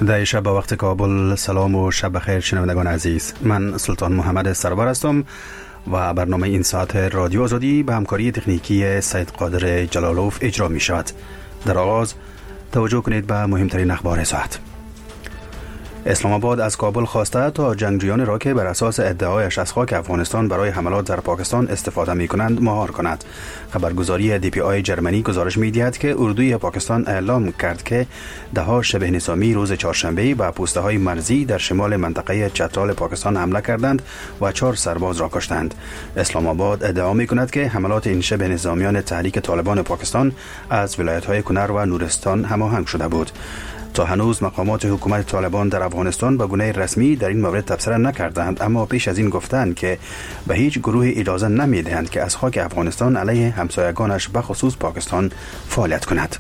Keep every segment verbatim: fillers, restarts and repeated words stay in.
در شب با وقت کابل سلام و شب بخیر شنوندگان عزیز. من سلطان محمد سرور هستم و برنامه این ساعت رادیو آزادی به همکاری تکنیکی سید قادر جلالوف اجرا می شود. در آغاز توجه کنید به مهمترین اخبار ساعت. اسلام آباد از کابل خواسته تا جنگجویان را که بر اساس ادعایش از خاک افغانستان برای حملات در پاکستان استفاده می کنند مهار کند. خبرگزاری دی پی آی جرمنی گزارش می دهد که اردوی پاکستان اعلام کرد که دهها شبه نظامی روز چهارشنبه به پوسته های مرزی در شمال منطقه چترال پاکستان حمله کردند و چهار سرباز را کشتند. اسلام آباد ادعا می کند که حملات این شبه نظامیان تحریک طالبان پاکستان از ولایت های کنر و نورستان هماهنگ شده بود. تا هنوز مقامات حکومت طالبان در افغانستان به گونه رسمی در این مورد تبصره نکردند، اما پیش از این گفتند که به هیچ گروه اجازه نمیدهند که از خاک افغانستان علیه همسایگانش به خصوص پاکستان فعالیت کند.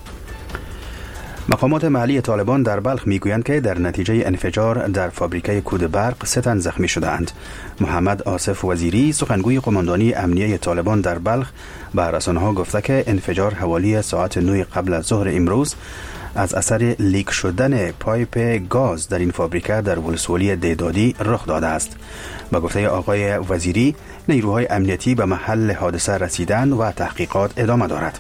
مقامات محلی طالبان در بلخ میگویند که در نتیجه انفجار در فابریکه کود برق سه تن زخمی شدند. محمد آصف وزیری سخنگوی قماندانی امنیه طالبان در بلخ به رسانه‌ها گفته که انفجار حوالی ساعت نه قبل از ظهر امروز از اثر لیک شدن پایپ گاز در این فابریکه در ولسوالی دیدادی رخ داده است. با گفته آقای وزیری، نیروهای امنیتی به محل حادثه رسیدن و تحقیقات ادامه دارد.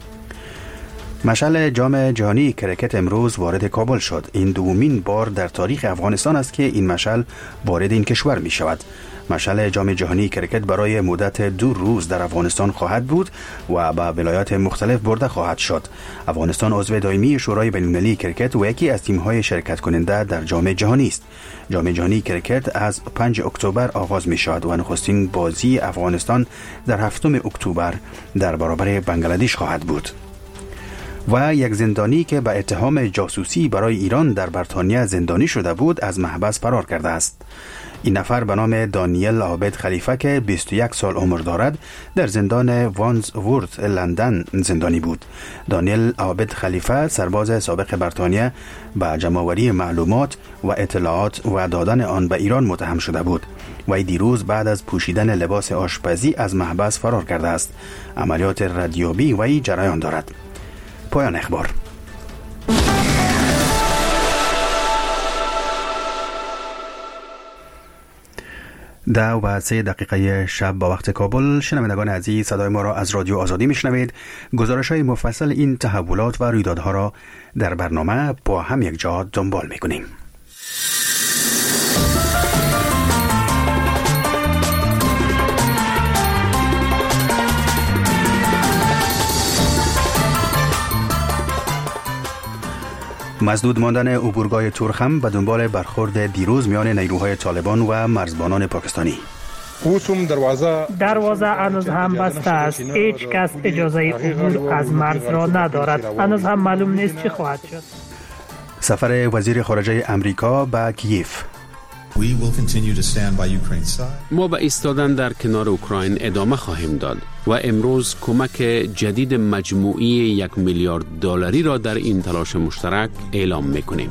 مشعل جام جهانی کرکت امروز وارد کابل شد. این دومین بار در تاریخ افغانستان است که این مشعل وارد این کشور می شود. مشعل جام جهانی کرکت برای مدت دو روز در افغانستان خواهد بود و به ولایات مختلف برده خواهد شد. افغانستان عضو دائمی شورای بین‌المللی کرکت و یکی از تیم‌های شرکت کننده در جام جهانی است. جام جهانی کرکت از پنجم اکتبر آغاز می شود و نخستین بازی افغانستان در هفتم اکتبر در برابر بنگلادش خواهد بود. و یک زندانی که به اتهام جاسوسی برای ایران در بریتانیا زندانی شده بود از محبس فرار کرده است. این نفر به نام دانیل عابد خلیفه که بیست و یک سال عمر دارد در زندان وانزورت لندن زندانی بود. دانیل عابد خلیفه سرباز سابق بریتانیا به جمع‌آوری معلومات و اطلاعات و دادن آن به ایران متهم شده بود. و دیروز بعد از پوشیدن لباس آشپزی از محبس فرار کرده است. عملیات ردیابی وی جریان دارد. پایان اخبار. ده و سه دقیقه شب با وقت کابل. شنوندگان عزیز، صدای ما را از رادیو آزادی میشنوید. گزارش های مفصل این تحولات و رویدادها را در برنامه با هم یک جا دنبال میکنیم. مسدود ماندن عبورگاه تورخم به دنبال برخورد دیروز میان نیروهای طالبان و مرزبانان پاکستانی. دروازه هنوز هم بسته است. هیچ کس اجازه عبور از مرز را ندارد. هنوز هم معلوم نیست چه خواهد شد. سفر وزیر خارجه امریکا به کیف. ما به ایستادن در کنار اوکراین ادامه خواهیم داد و امروز کمک جدید مجموعی یک میلیارد دلاری را در این تلاش مشترک اعلام می‌کنیم.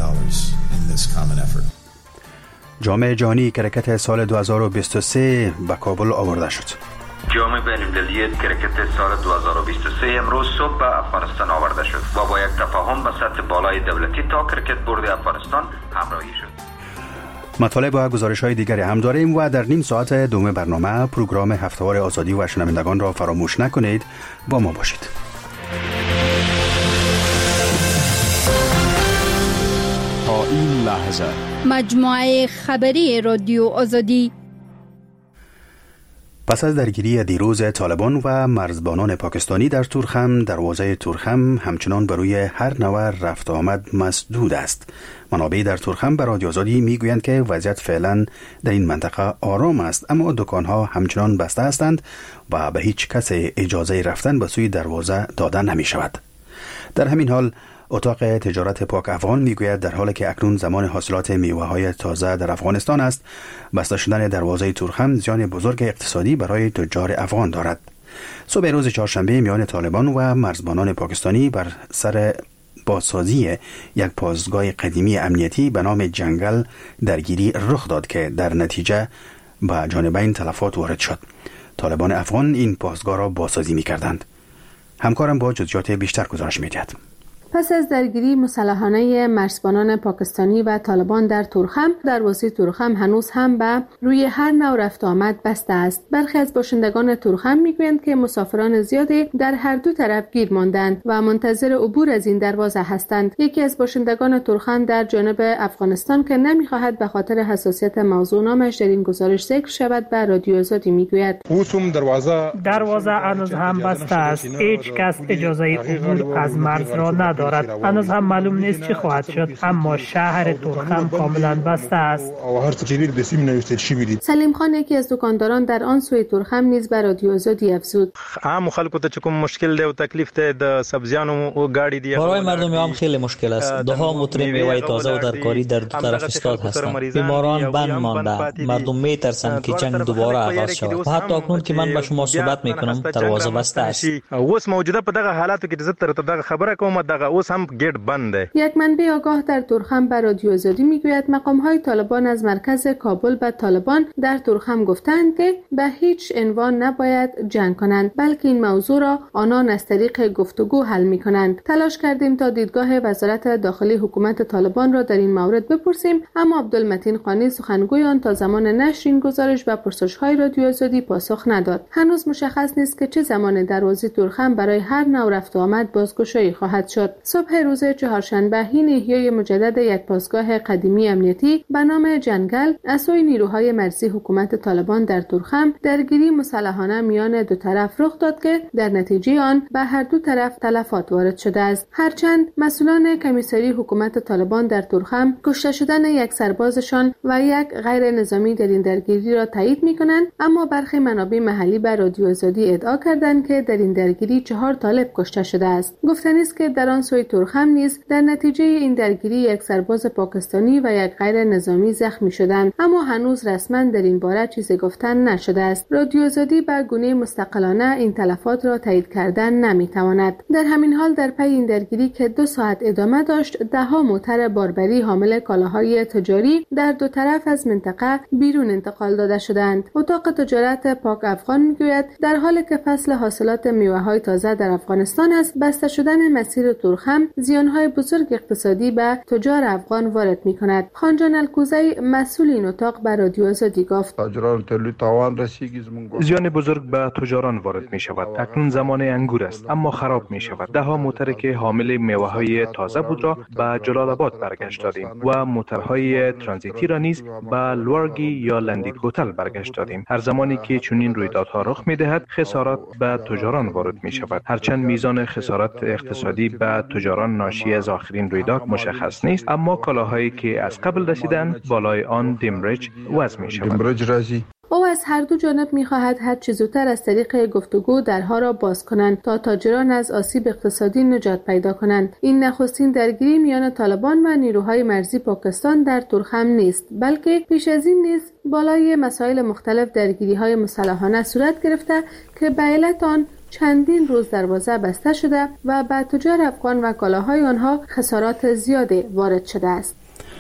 جام جهانی کرکت سال دو هزار و بیست و سه به کابل آورده شد. جام بین‌المللی کرکت سال دو هزار و بیست و سه امروز صبح به افغانستان آورده شد و با یک تفاهم به سطح بالای دولتی تا کرکت بورد افغانستان همراهی شد. مطالب و گزارش‌های دیگری هم داریم و در نیم ساعت دوم برنامه پروگرام هفته‌وار آزادی و شنوندگان را فراموش نکنید. با ما باشید. تا این لحظه مجموعه خبری رادیو آزادی. پس از درگیری دیروز طالبان و مرزبانان پاکستانی در تورخم، دروازه تورخم همچنان بر روی هر نوع رفت آمد مسدود است. منابع در تورخم به رادیو آزادی میگویند که وضعیت فعلا در این منطقه آرام است، اما دکانها همچنان بسته هستند و به هیچ کس اجازه رفتن به سوی دروازه داده نمی شود. در همین حال اتاق تجارت پاک افغان میگوید در حالی که اکنون زمان حاصلات میوه‌های تازه در افغانستان است، بسته شدن دروازه تورخم زیان بزرگ اقتصادی برای تجار افغان دارد. صبح روز چهارشنبه میان طالبان و مرزبانان پاکستانی بر سر بازسازی یک پاسگاه قدیمی امنیتی به نام جنگل درگیری رخ داد که در نتیجه به جانبین تلفات وارد شد. طالبان افغان این پاسگاه را بازسازی می‌کردند. همکارم با جزئیات بیشتر گزارش می‌دهد. پس از درگیری مسلحانه مرزبانان پاکستانی و طالبان در تورخم، دروازه تورخم هنوز هم به روی هر نوع رفت آمد بسته است. برخی از باشندگان تورخم میگویند که مسافران زیادی در هر دو طرف گیر ماندند و منتظر عبور از این دروازه هستند. یکی از باشندگان تورخم در جانب افغانستان که نمیخواهد به خاطر حساسیت موضوع نامش در این گزارش ذکر شود به رادیو آزادی میگوید: دروازه دروازه هنوز هم بسته است. هیچ کس اجازه عبور از مرز را ندارد. هنوز هم معلوم نیست چه خواهد شد، اما شهر تورخم کاملا بسته است. سلیم خان یکی از دکانداران در آن سوی تورخم نیز به رادیو آزادی افزود: عام خلکو ته کوم مشکل دی او تکلیف ته د سبزیانو او گاډي دی، برای مردم عام خیلی مشکل است. دهها متر میوه تازه و ترکاری در دو طرف ایستاد هستند. بیماران بند مانده. مردم میترسند که جنگ دوباره آغاز شود. و حتی اکنون که من با شما صحبت میکنم دروازه بسته است. اوس موجوده په دغه حالاتو کې عزت تر دغه خبره کوم دغه اوس هم گیټ بند دی. یک منبع آگاه در تورخم به رادیو آزادی میگوید مقام‌های طالبان از مرکز کابل به طالبان در تورخم گفتند که به هیچ عنوان نباید جنگ کنند، بلکه این موضوع را آنان از طریق گفتگو حل می‌کنند. تلاش کردیم تا دیدگاه وزارت داخلی حکومت طالبان را در این مورد بپرسیم، اما عبدالمتین خانی سخنگوی آن تا زمان نشر این گزارش و پرسش‌های رادیو آزادی پاسخ نداد. هنوز مشخص نیست که چه زمان دروازه تورخم برای هر نوع رفت و آمد بازگشایی خواهد شد. صبح روز چهارشنبه حین احیای مجدد یک پاسگاه قدیمی امنیتی به نام جنگل از سوی نیروهای مرزی حکومت طالبان در تورخم، درگیری مسلحانه میان دو طرف رخ داد که در نتیجه آن به هر دو طرف تلفات وارد شده است. هرچند مسئولان کمیسری حکومت طالبان در تورخم کشته شدن یک سربازشان و یک غیر نظامی در این درگیری را تایید می‌کنند، اما برخی منابع محلی به رادیو آزادی ادعا کردند که در این درگیری چهار طالب کشته شده است. گفتنی است که در آن سوی تورخم نیز در نتیجه این درگیری یک سرباز پاکستانی و یک غیر نظامی زخمی شدند، اما هنوز رسما در این باره چیزی گفتن نشده است. رادیو آزادی به گونه مستقلانه این تلفات را تایید کردن نمیتواند. در همین حال در پی این درگیری که دو ساعت ادامه داشت، دهها موتر باربری حامل کالاهای تجاری در دو طرف از منطقه بیرون انتقال داده شدند. اتاق تجارت پاک افغان میگوید در حالی که فصل حاصلات میوه‌های تازه در افغانستان است، بسته شدن مسیر تورخم زیانهای بزرگ اقتصادی به تجار افغان وارد می‌کند. خانجان الکوزی مسئول این اتاق به رادیو آزادی گفت: زیان بزرگ به تجاران وارد می شود. اکنون زمان انگور است اما خراب می شود. ده ها موتر که حامل میوه های تازه بود را به جلال آباد برگشت دادیم و موترهای ترانزیتی را نیز به لوارگی یا لندیکوتل برگشت دادیم. هر زمانی که چنین رویدادها رخ می دهد خسارات به تجاران وارد می شود. هرچند میزان خسارات اقتصادی به تجاران ناشی از آخرین رویداد مشخص نیست، اما کالاهایی که از قبل رسیدند بالای آن دیمرج وضع می شود. او از هر دو جانب می‌خواهد هر چه زودتر از طریق گفتگو درها را باز کنند تا تاجران از آسیب اقتصادی نجات پیدا کنند. این نخستین درگیری میان طالبان و نیروهای مرزی پاکستان در تورخم نیست، بلکه پیش از این نیز بالای مسائل مختلف درگیری‌های مسلحانه صورت گرفته که به علت آن چندین روز دروازه بسته شده و به تجار افغان و کالاهای آنها خسارات زیادی وارد شده است.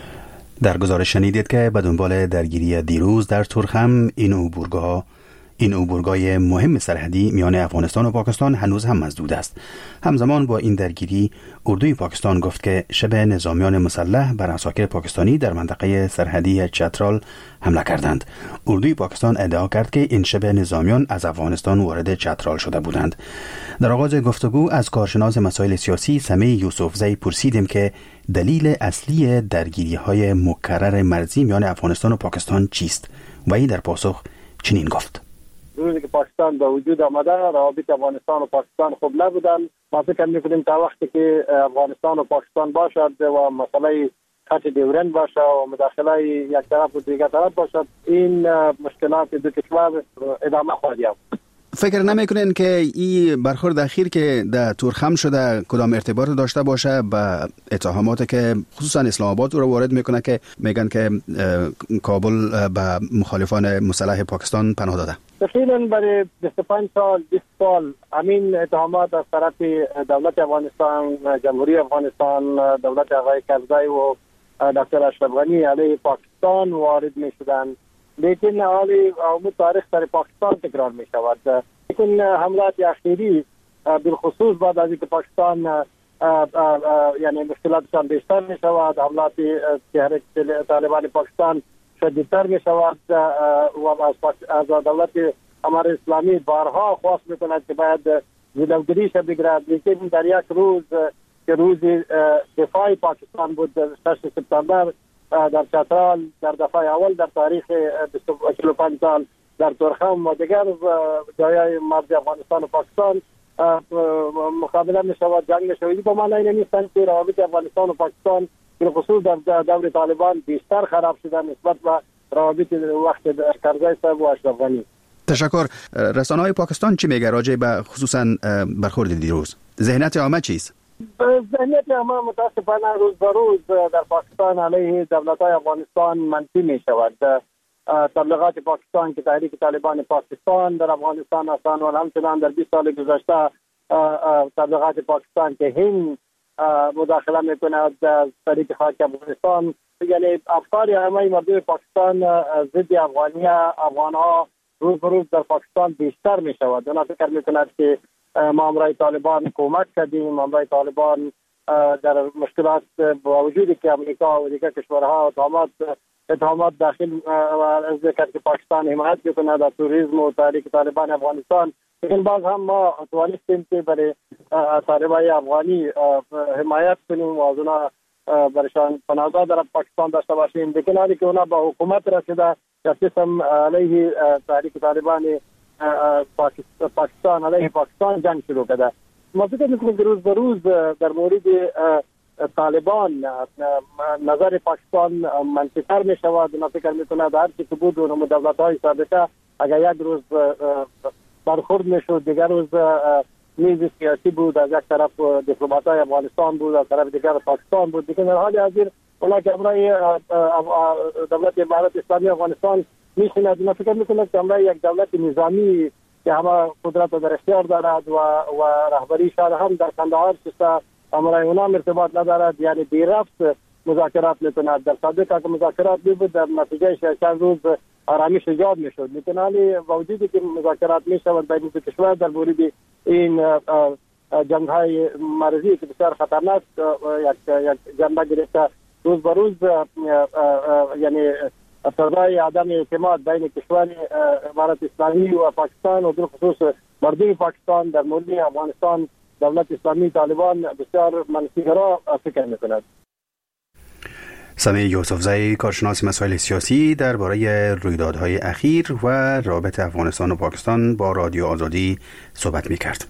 در گزارش شنیدید که به دنبال درگیری دیروز در تورخم این عبورگاه این عبورگاه مهم سرحدی میان افغانستان و پاکستان هنوز هم مسدود است. همزمان با این درگیری اردوی پاکستان گفت که شب نظامیان مسلح بر عساکر پاکستانی در منطقه سرحدی چترال حمله کردند. اردوی پاکستان ادعا کرد که این شب نظامیان از افغانستان وارد چترال شده بودند. در آغاز گفتگو از کارشناس مسائل سیاسی سمی یوسفزی پرسیدیم که دلیل اصلی درگیری‌های مکرر مرزی میان افغانستان و پاکستان چیست و این در پاسخ چنین گفت: روزی که پاکستان به وجود آمده روابط افغانستان و پاکستان خوب نبودن. ما فکر می‌کنیم تا وقتی که افغانستان و پاکستان باشد و مسئله خط دیورند باشه و مداخله یک طرف و دیگر طرف باشد، این مشکلات دو کشور ادامه خواهد یافت. فکر نمیکنین که این برخورد اخیر که در تورخم شده کدام ارتباط داشته باشه با اتهاماتی که خصوصا اسلام آباد رو وارد میکنه که میگن که کابل به مخالفان مسلح پاکستان پناه داده؟ تقریبا برای بیست و پنج سال بیست سال همین اتهامات از طرف دولت افغانستان، جمهوری افغانستان، دولت آقای کرزی و دکتر اشرف غنی علیه پاکستان وارد میشدند، لیکن حالی عموم تاریخ در پاکستان تکرار می شود. لیکن حملات اخیری بالخصوص بعد از اینکه پاکستان یعنی مشکلاتشان بیشتر می شود، حملات تحریک طالبان پاکستان شدیدتر می شود و از دولت امارت اسلامی بارها خواست می کند که باید جلوگیری شه بگیرد. لیکن در یک روز که روز دفاع پاکستان بود شش سپتامبر در چترال در دفعه اول در تاریخ چهل و پنج سال در تورخم و دیگر جای مرز افغانستان و پاکستان مقابله می شود، جنگ می شود. با معنی نیستند که روابط افغانستان و پاکستان به خصوص در دور طالبان بیشتر خراب شده نسبت به روابط وقت کرزی صاحب و اشرف غنی. تشکر. رسانه‌های پاکستان چی میگه راجع به خصوصا برخورد دیروز؟ ذهنیت عامه چیست؟ ذهنیت عامه متاسفانه روز به روز در پاکستان علیه دولت‌های افغانستان منفی می شود. تبلیغات پاکستان که تحریک طالبان پاکستان در افغانستان هستند و همچنان در بیست سال گذشته تبلیغات پاکستان که هند مداخله میکند در تحریک خاک افغانستان، یعنی افکار عامه مردم پاکستان ضد افغانی افغانها روز به روز در پاکستان بیشتر می شود. اونا فکر میکند که ما همراه طالبان کمک کردیم، همراه طالبان در مشکلات با وجودی که امریکا و دیگر کشورها اتهامات اتهامات داخل از کرد که پاکستان حمایت میکند در توریسم و تحریک طالبان افغانستان، لیکن باز هم ما توانستیم که برای طالبان افغانی حمایت کنیم و از اونا برشان پناهگاه در پاکستان داشته باشیم. لیکن حالی که اونا با حکومت رسیده یا قسم علیه تحریک طالبان پاکستان علیه پاکستان جنگ شروع کرده. ما فکر میکنیم که روز به روز در مورد طالبان نظر پاکستان منفی‌تر می شود. ما فکر میکنم هر چی که بود اون دولت‌های سابقه اگر یک روز برخورد میشد، دیگر روز میز سیاسی بود، از یک طرف دیپلمات‌های افغانستان بود، از طرف دیگر پاکستان بود. دیگه در حال حاضر اونا که امرای دولت امارت اسلامی افغانستان میشیند. ما فکر میکنم که امرای یک دولت نظامی که همه قدرت در اختیار دارد و و رهبری شهر هم در کندهار شسته امرای اونا ارتباط ندارد، یعنی بی رفت مذاکرات میکند. در سابقه که مذاکرات بود در نتیجه چند روز آرامش ایجاد میشد، لیکن حالی با وجودی که مذاکرات میشود بین دو کشور در مورد این جنگ های مرزی که بسیار خطرناک یک یک جنبه گرفته، روز به روز یعنی فضای عدم اعتماد بین کشور امارت اسلامی و پاکستان و در خصوص مردم پاکستان در مورد افغانستان دولت اسلامی طالبان بسیار منفی‌گرا فکر می‌کند. سمیع یوسفزئی کارشناس مسائل سیاسی درباره رویدادهای اخیر و رابطه افغانستان و پاکستان با رادیو آزادی صحبت می‌کرد.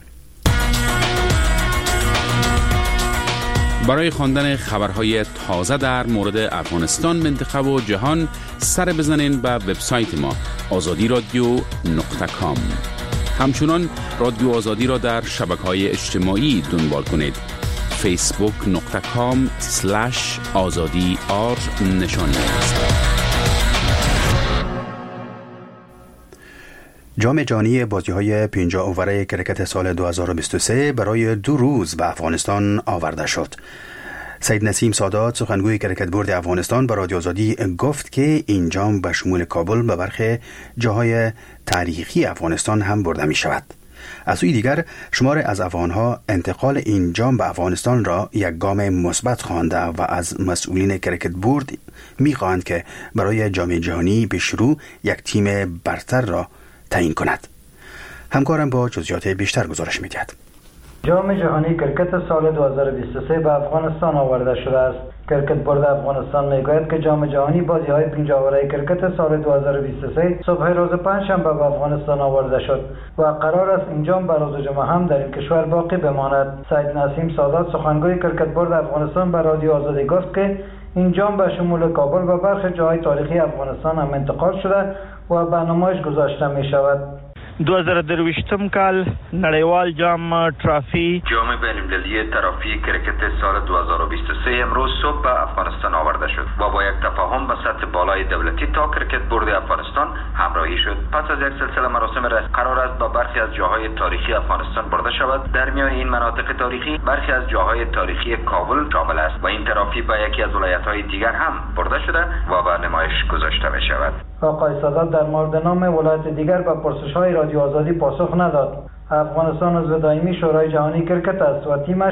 برای خواندن خبرهای تازه در مورد افغانستان، منطقه و جهان سر بزنین به وبسایت ما آزادی رادیو نقطه کام. همچنان رادیو آزادی را در شبکه‌های اجتماعی دنبال کنید. فیسبوک نقطه کام سلش آزادی آر نشانی است. جام جهانی بازی‌های پنجاه اوره کرکت سال دو هزار و بیست و سه برای دو روز به افغانستان آورده شد. سید نسیم سادات سخنگوی کرکت بورد افغانستان به رادیو آزادی گفت که این جام به شمول کابل به برخی جاهای تاریخی افغانستان هم برده می شود. از سوی دیگر شمار از افغانها انتقال این جام به افغانستان را یک گام مثبت خوانده و از مسئولین کرکت بورد می خواهند که برای جام جهانی به شروع یک تیم برتر را تعیین کند. همکارم با جزئیات بیشتر گزارش می‌دهد. جام جهانی کرکت سال دو هزار و بیست و سه به افغانستان آورده شده است. کرکت بورد افغانستان میگوید که جام جهانی بازی‌های پنجاه اوره کرکت سال دو هزار و بیست و سه صبح روز پنجشنبه به افغانستان آورده شد و قرار است این جام به روز جمعه هم در این کشور باقی بماند. سید نسیم سادات سخنگوی کرکت بورد افغانستان به رادیو آزادی گفت که این جام به شمول کابل و برخی جاهای تاریخی افغانستان هم انتقال شده و به نمایش گذاشته می شود. دو هزار و دویستم کال نړیوال جام ترافی جام بین المللی ترافی کرکت سال دو هزار و بیست و سه امروز صبح به افغانستان آورده شد و با یک تفاهم به سطح بالای دولتی تا کرکت بورد افغانستان همراهی شد. پس از یک سلسله مراسم رسمی قرار است با برخی از جاهای تاریخی افغانستان برده شود. در میان این مناطق تاریخی برخی از جاهای تاریخی کابل شامل است و این ترافی به یکی از ولایت‌های دیگر هم برده شده و به نمایش گذاشته می شود. آقای سادات در مورد نام ولایت دیگر به پرسش‌های رادیو آزادی پاسخ نداد. افغانستان عضو دائمی شورای جهانی کرکت است و تیمش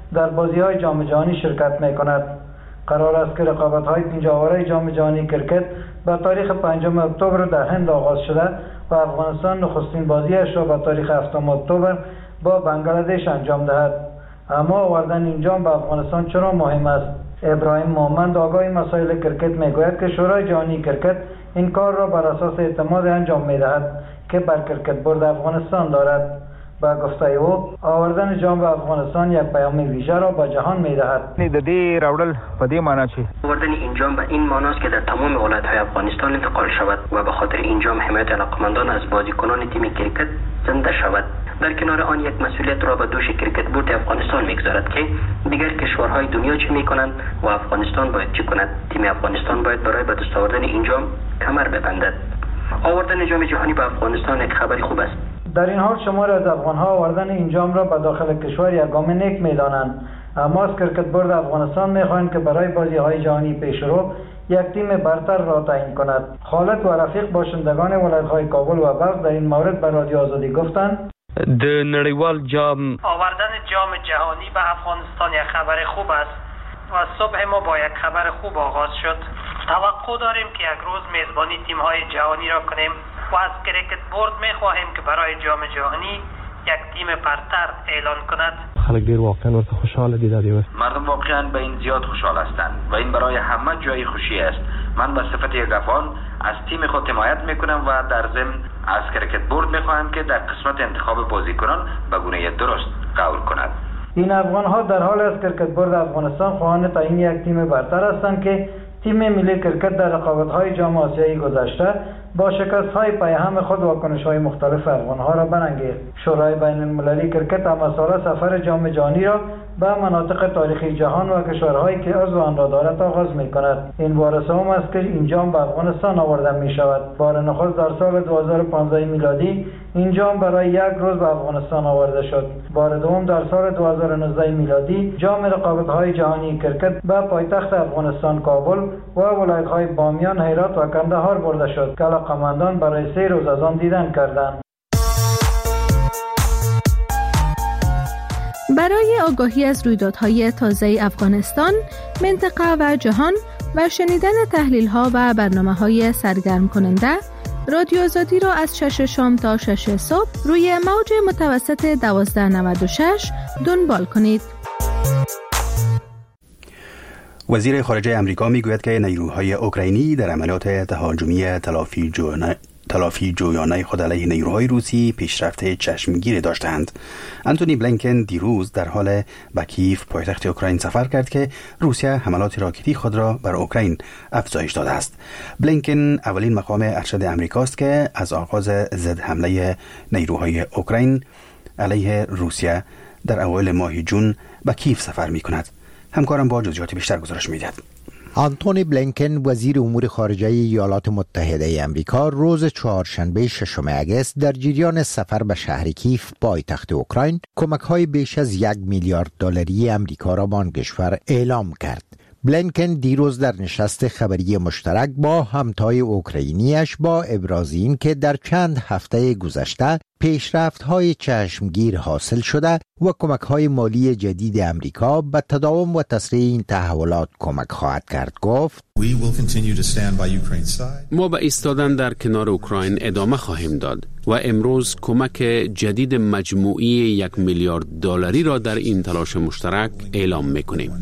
در بازی‌های جام جهانی شرکت می‌کند. قرار است که رقابت‌های پنجاه‌آوره جام جهانی کرکت به تاریخ پنجم اکتبر در هند آغاز شده و افغانستان نخستین بازیش را به تاریخ هفتم اکتبر با بنگلادش انجام دهد. اما آوردن این جام به افغانستان چرا مهم است؟ ابراهیم محمد آگاه مسائل کرکت میگوید که شورای جهانی کرکت این کار را بر اساس اعتماد انجام میدهد که بر کرکت بورد افغانستان دارد. با گفته او آوردن جام به افغانستان یک پیام ویژه را به جهان میدهد. د دې راوړل په دې معنی چې آوردن این جام به این معنی است که در تمام ولایت‌های افغانستان انتقال شود و به خاطر این جام حمایت علاقمندان از بازیکنان تیم کرکت زنده شود. در کنار آن یک مسئولیت را به دوش کرکت بورد افغانستان میگذارد که دیگر کشورهای دنیا چه میکنند و افغانستان باید چه کند. تیم افغانستان باید برای به دست آوردن این جام کمر ببندد. آوردن جام جهانی به افغانستان یک خبری خوب است. در این حال شماری از افغان‌ها آوردن این جام را به داخل کشور یک گام نیک می‌دانند. اما از کرکت بورد افغانستان می‌خواهند که برای بازی‌های جهانی پیشرو یک تیم برتر را تعیین کند. خالد و رفیق باشندگان ولایت‌های کابل و بلخ در این مورد به رادیو آزادی گفتند د نړیوال جام آوردن جام جهانی به افغانستان یک خبر خوب است و صبح ما با یک خبر خوب آغاز شد. توقع داریم که یک روز میزبانی تیم‌های جهانی را کنیم و از کرکت بورد می‌خواهیم که برای جام جهانی یک تیم برتر اعلان کند. خلک ډیر واقعا ورته خوشحال دي دا دیوس. مردم واقعا به این زیاد خوشحال هستند و این برای همه جای خوشی است. من به صفت یک افغان از تیم خود حمایت میکنم و در ضمن از کرکت بورد میخواهم که در قسمت انتخاب بازیکنان به گونه درست قبول کند. این افغان‌ها در حال از کرکت بورد افغانستان خواهان تعیین یک تیم برتر هستند که تیم ملی کرکت در رقابت‌های جام آسیایی گذشته با شکست‌های پیهم خود واکنش‌های مختلف افغان‌ها را برانگیخت. شورای بین‌المللی کرکت هم سال سفر جام جهانی را به مناطق تاریخی جهان و کشورهایی که عضو آن را دارد آغاز می‌کند. این بار سوم است که این جام به افغانستان آورده می‌شود. بار نخست در سال دو هزار و پانزده میلادی این جام برای یک روز به افغانستان آورده شد. بار دوم در سال دو هزار و نوزده میلادی جام رقابت‌های جهانی کرکت به پایتخت افغانستان کابل و ولایت‌های بامیان، هرات و کندهار برده شد که علاقه‌مندان برای سه روز از آن دیدن کردند. برای آگاهی از رویدادهای تازه افغانستان، منطقه و جهان و شنیدن تحلیل‌ها و برنامه‌های سرگرم کننده، رادیو آزادی را از شش شام تا شش صبح روی موج متوسط دوازده نود و شش دنبال کنید. وزیر خارجه امریکا میگوید که نیروهای اوکراینی در عملیات تهاجمی تلافی جویانه تلافی جویانه خود علیه نیروهای روسی پیشرفت چشمگیر داشتند. انتونی بلینکن دیروز در حال به کیف پایتخت اوکراین سفر کرد که روسیه حملات راکتی خود را بر اوکراین افزایش داده است. بلینکن اولین مقام ارشد امریکاست که از آغاز ضد حمله نیروهای اوکراین علیه روسیه در اوایل ماه جون به کیف سفر می کند. همکارم با جزئیات بیشتر گزارش می‌دهد. آنتونی بلینکن وزیر امور خارجه ایالات متحده آمریکا روز چهارشنبه ششم اگست در جریان سفر به شهر کیف پایتخت اوکراین کمک‌های بیش از یک میلیارد دلاری آمریکا را به آن کشور اعلام کرد. بلینکن دیروز در نشست خبری مشترک با همتای اوکراینیش با ابراز این که در چند هفته گذشته پیشرفت‌های چشمگیر حاصل شده و کمک‌های مالی جدید امریکا به تداوم و تسریع این تحولات کمک خواهد کرد گفت: ما به ایستادن در کنار اوکراین ادامه خواهیم داد و امروز کمک جدید مجموعی یک میلیارد دلاری را در این تلاش مشترک اعلام می‌کنیم.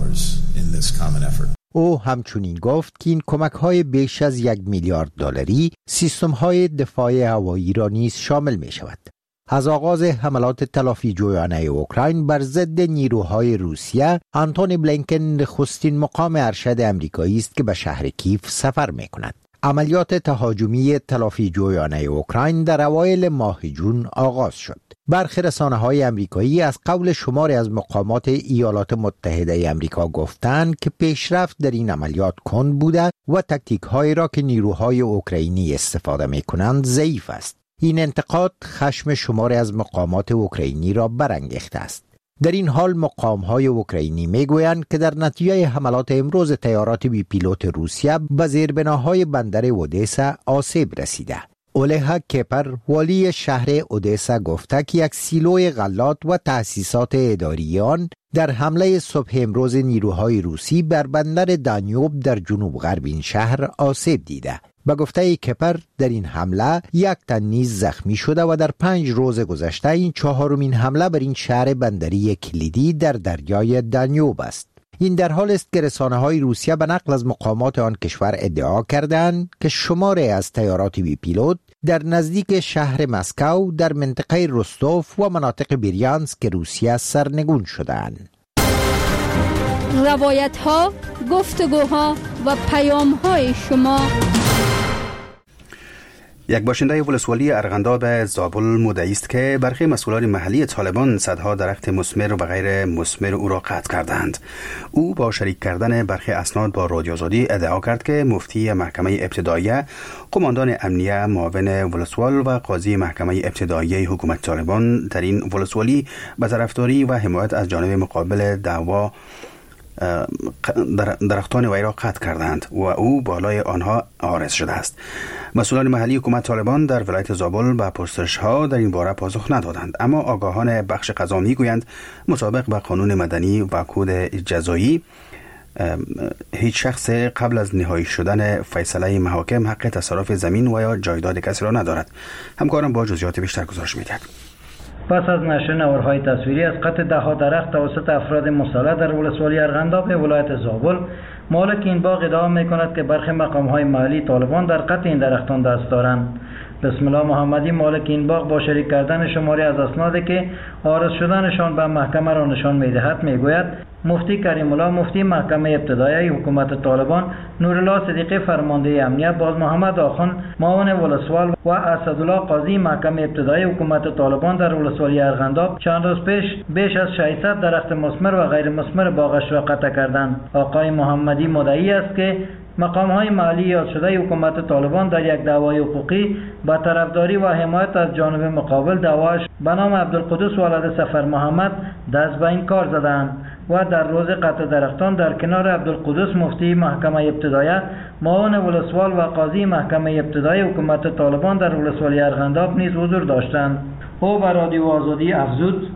او همچنین گفت که این کمک‌های بیش از یک میلیارد دلاری سیستم‌های دفاع هوایی را نیز شامل می‌شود. از آغاز حملات تلافی جویانه اوکراین بر ضد نیروهای روسیه، آنتونی بلینکن نخستین مقام ارشد آمریکایی است که به شهر کیف سفر می‌کند. عملیات تهاجمی تلافی جویانه اوکراین در اوایل ماه جون آغاز شد. برخی رسانه‌های آمریکایی از قول شماری از مقامات ایالات متحده آمریکا گفتند که پیشرفت در این عملیات کند بوده و تکتیک‌هایی را که نیروهای اوکراینی استفاده می‌کنند ضعیف است. این انتقاد خشم شماری از مقامات اوکراینی را برانگیخته است. در این حال مقام‌های اوکراینی می‌گویند که در نتیجه حملات امروز تیارات بی پیلوت روسیه به زیربناهای بندر اودسا آسیب رسیده. اولها کپر والی شهر اودسا گفته که یک سیلوی غلات و تأسیسات اداریان در حمله صبح امروز نیروهای روسی بر بندر دانیوب در جنوب غرب این شهر آسیب دیده. به گفته کپر در این حمله یک تن نیز زخمی شده و در پنج روز گذشته این چهارمین حمله بر این شهر بندری کلیدی در دریای دانیوب است. این در حال است که رسانه‌های روسیه به نقل از مقامات آن کشور ادعا کردند که شماری از تیارات بی پیلوت در نزدیک شهر مسکو در منطقه رستوف و مناطق بیریانسک که روسیه سرنگون شدند. روایت‌ها، گفتگوها و پیام‌های شما. یک باشنده ولسوالی ارغنداب زابل مدعی است که برخی مسئولان محلی طالبان صدها درخت مثمر و غیر مثمر او را قطع کردند. او با شریک کردن برخی اسناد با رادیو آزادی ادعا کرد که مفتی محکمه ابتداییه، قماندان امنیه، معاون ولسوال و قاضی محکمه ابتداییه حکومت طالبان در این ولسوالی به طرفداری و حمایت از جانب مقابل دعوا درختان وی را قطع کردند و او بالای آنها عارض شده است. مسئولان محلی حکومت طالبان در ولایت زابل به پرسش‌ها در این باره پاسخ ندادند، اما آگاهان بخش قضا می‌گویند مطابق با قانون مدنی و کد جزایی هیچ شخص قبل از نهایی شدن فیصله محاکم حق تصرف زمین و یا جایداد کسی را ندارد. همکارم با جزئیات بیشتر گزارش می‌دهد. پس از نشر نوارهای تصویری از قطع ده‌ها درخت توسط افراد مسلح در ولسوالی ارغنداب ولایت زابل، مالک این باغ ادعا می‌کند که برخی مقام‌های محلی طالبان در قطع این درختان دست دارند. بسم الله محمدی مالک این باغ با شریک کردن شماری از اسنادی که عارض شدنشان به محکمه را نشان می‌دهد میگوید مفتی کریم الله مفتی محکمه ابتدایی حکومت طالبان، نورالله صدیقی فرمانده امنیت، باز محمد آخوند معاون ولسوال و اسدالله قاضی محکمه ابتدایی حکومت طالبان در ولسوالی ارغنداب چند روز پیش بیش از ششصد درخت مثمر و غیر مثمر باغش را قطع کردند. آقای محمدی مدعی است که مقام‌های محلی یاد شده حکومت طالبان در یک دعوای حقوقی با طرفداری و حمایت از جانب مقابل دعواش به نام عبدالقدوس ولد سفر محمد دست به این کار زدند و در روز قطع درختان در کنار عبدالقدوس مفتی محکمه ابتدایه، معاون ولسوال و قاضی محکمه ابتدایی حکومت طالبان در ولسوالی ارغنداب نیز حضور داشتند. او به رادیو آزادی افزود: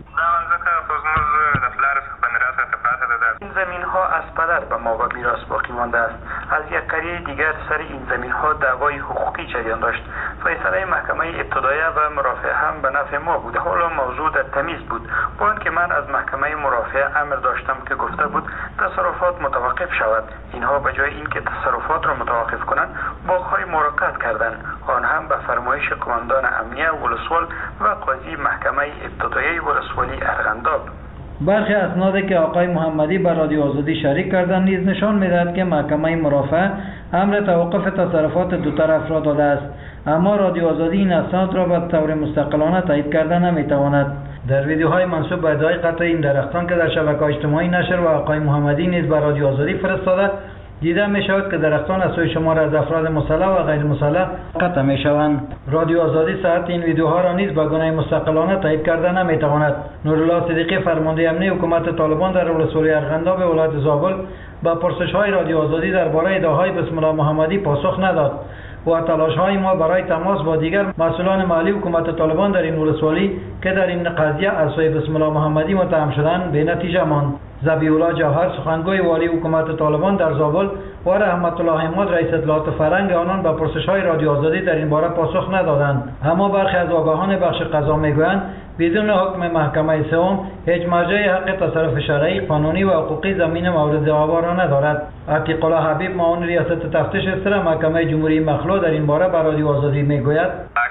این زمین ها از پدر به ما و میراث باقی مانده است. از یک قریه دیگر سر این زمین ها دعوای حقوقی جریان داشت. فیصله محکمه ابتدایه و مرافعه هم به نفع ما بود. حالا موضوع در تمیز بود. با اینکه من از محکمه مرافعه امر داشتم که گفته بود تصرفات متوقف شود. اینها به جای اینکه تصرفات را متوقف کنند، باغ‌های ما را قطع کردند. آن هم به فرمایش قماندان امنیه ولسوال و قاضی محکمه ابتدایی ولسوالی ارغنداب. برخی اسنادی که آقای محمدی به رادیو آزادی شریک کردند نیز نشان می‌دهد که محکمه مرافعه امر توقف تصرفات دو طرف را داده است، اما رادیو آزادی این اسناد را به طور مستقلانه تایید کرده نمی‌تواند. در ویدیوهای منسوب به ادعای قطع این درختان که در شبکه‌های اجتماعی نشر و آقای محمدی نیز به رادیو آزادی فرستاده، دیده می شود که درختان از سوی شمار از افراد مسلح و غیر مسلح قطع می شوند. رادیو آزادی صحت این ویدیوها را نیز به گونه مستقلانه تایید کرده نمی تواند. نورالله صدیقی فرمانده امنیه حکومت طالبان در ولسوالی ارغنداب ولایت زابل با پرسش‌های رادیو آزادی درباره ادعاهای بسم الله محمدی پاسخ نداد و تلاش‌های ما برای تماس با دیگر مسئولان محلی حکومت طالبان در این ولسوالی که در این قضیه از سوی بسم الله محمدی متهم شدند به نتیجه ماند. ذبیح‌الله جوهر سخنگوی والی حکومت طالبان در زابل و رحمت الله حماد رئیس اطلاعات فرهنگ آنان به پرسش‌های رادیو آزادی در این باره پاسخ ندادند، اما برخی از آگاهان بخش قضا میگویند بدون حکم محکمه سوم هیچ مرجع حق تصرف شرعی، قانونی و حقوقی زمین مورد دعوا را ندارد. عتیق الله حبیب معاون ریاست تفتیش سر محکمه جمهوری مخلوع در این باره به رادیو آزادی میگوید: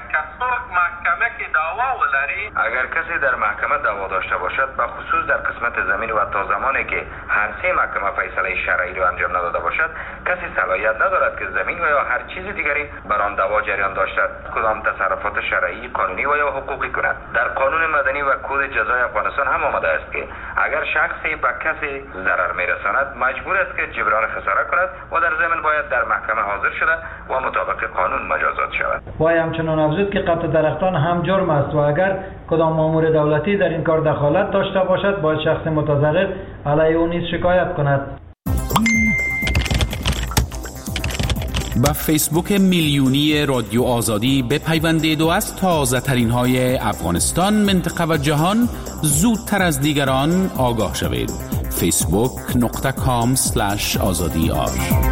اگر کسی در محکمه دعوا داشته باشد، به خصوص در قسمت زمین و تا زمانی که هر سه محکمه فیصله شرعی را انجام نداده باشد، کسی صلاحیت ندارد که زمین و یا هر چیز دیگری بر آن دعوا جریان داشته کدام تصرفات شرعی، قانونی و یا حقوقی کند. در قانون مدنی و کد جزای افغانستان هم آمده است که اگر شخصی به کسی ضرر میرساند، مجبور است که جبران خسارت کند و در ضمن باید در محکمه حاضر شده و مطابق قانون مجازات شود. وای همچنان افزود که قطع درختان هم جرم است و اگر کدام مامور دولتی در این کار دخالت داشته باشد، باید شخص متضرر علیه او نیز شکایت کند. به فیسبوک میلیونی رادیو آزادی بپیوندید و از تازه ترین های افغانستان، منطقه و جهان زودتر از دیگران آگاه شوید. فیسبوک نقطه کام سلش آزادی آر.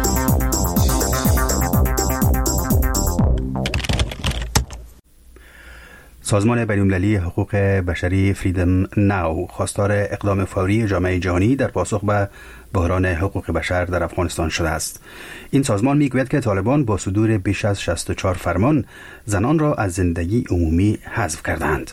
سازمان بین‌المللی حقوق بشری فریدم ناو خواستار اقدام فوری جامعه جهانی در پاسخ به بحران حقوق بشر در افغانستان شده است. این سازمان میگوید که طالبان با صدور بیش از شصت و چهار فرمان زنان را از زندگی عمومی حذف کردند.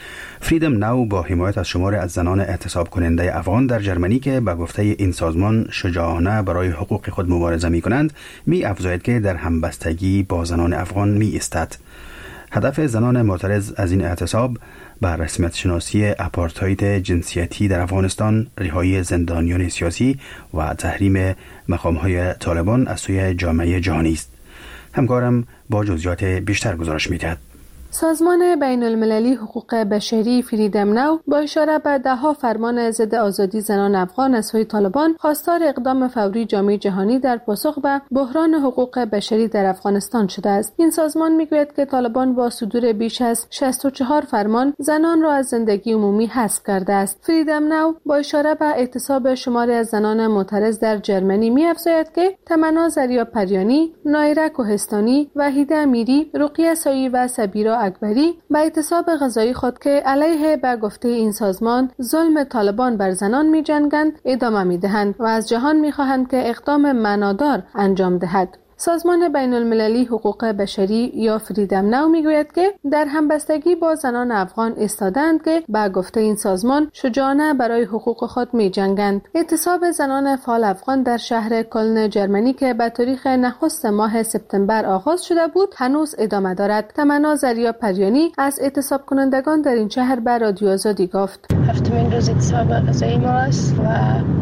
فریدم ناو با حمایت از شمار از زنان اعتصاب کننده افغان در جرمنی که به گفته این سازمان شجاعانه برای حقوق خود مبارزه می کنند، می افزاید که در همبستگی با زنان افغان می ایستد. هدف زنان معترض از این اعتصاب بر رسمیت شناسی آپارتاید جنسیتی در افغانستان، رهایی زندانیان سیاسی و تحریم مقام‌های طالبان از سوی جامعه جهانی است. همکارم با جزئیات بیشتر گزارش می‌دهد. سازمان بین المللی حقوق بشری فریدم ناو با اشاره به ده‌ها فرمان ضد آزادی زنان افغان از سوی طالبان خواستار اقدام فوری جامعه جهانی در پاسخ به بحران حقوق بشری در افغانستان شده است. این سازمان میگوید که طالبان با صدور بیش از شصت و چهار فرمان زنان را از زندگی عمومی حذف کرده است. فریدم ناو با اشاره به اعتصاب شماری از زنان معترض در جرمنی می‌افزاید که تمنا زریاب‌پریانی، نایره کوهستانی، وحیده امیری، رقیه سایی و سبیرا اکبری به اعتصاب غذایی خود که علیه به گفته این سازمان ظلم طالبان بر زنان می جنگند ادامه می دهند و از جهان می خواهند که اقدام معنادار انجام دهد. سازمان بین المللی حقوق بشری یا فریدم ناو میگوید که در همبستگی با زنان افغان ایستادند که به گفته این سازمان شجاعانه برای حقوق خود می جنگند. اعتصاب زنان فعال افغان در شهر کلن جرمنی که به تاریخ نخست ماه سپتامبر آغاز شده بود هنوز ادامه دارد. تمنا زریاب‌پریانی از اعتصاب کنندگان در این شهر به رادیو آزادی گفت: هفتمین روز اعتصاب غذایی ما است و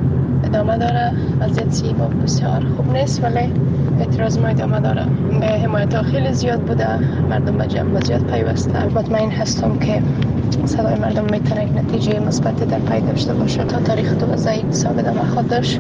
ادامه داره. وضعیت سیما بسیار خوب نیست ولی اعتراض ما ادامه داره. حمایت ها خیلی زیاد بوده، مردم به جمعیت پیوسته. مطمئن هستم که صدای مردم میتونه یک نتیجه مثبت در پی داشته باشه. تا تاریخ دوازده اعتصاب ادامه خود داشت.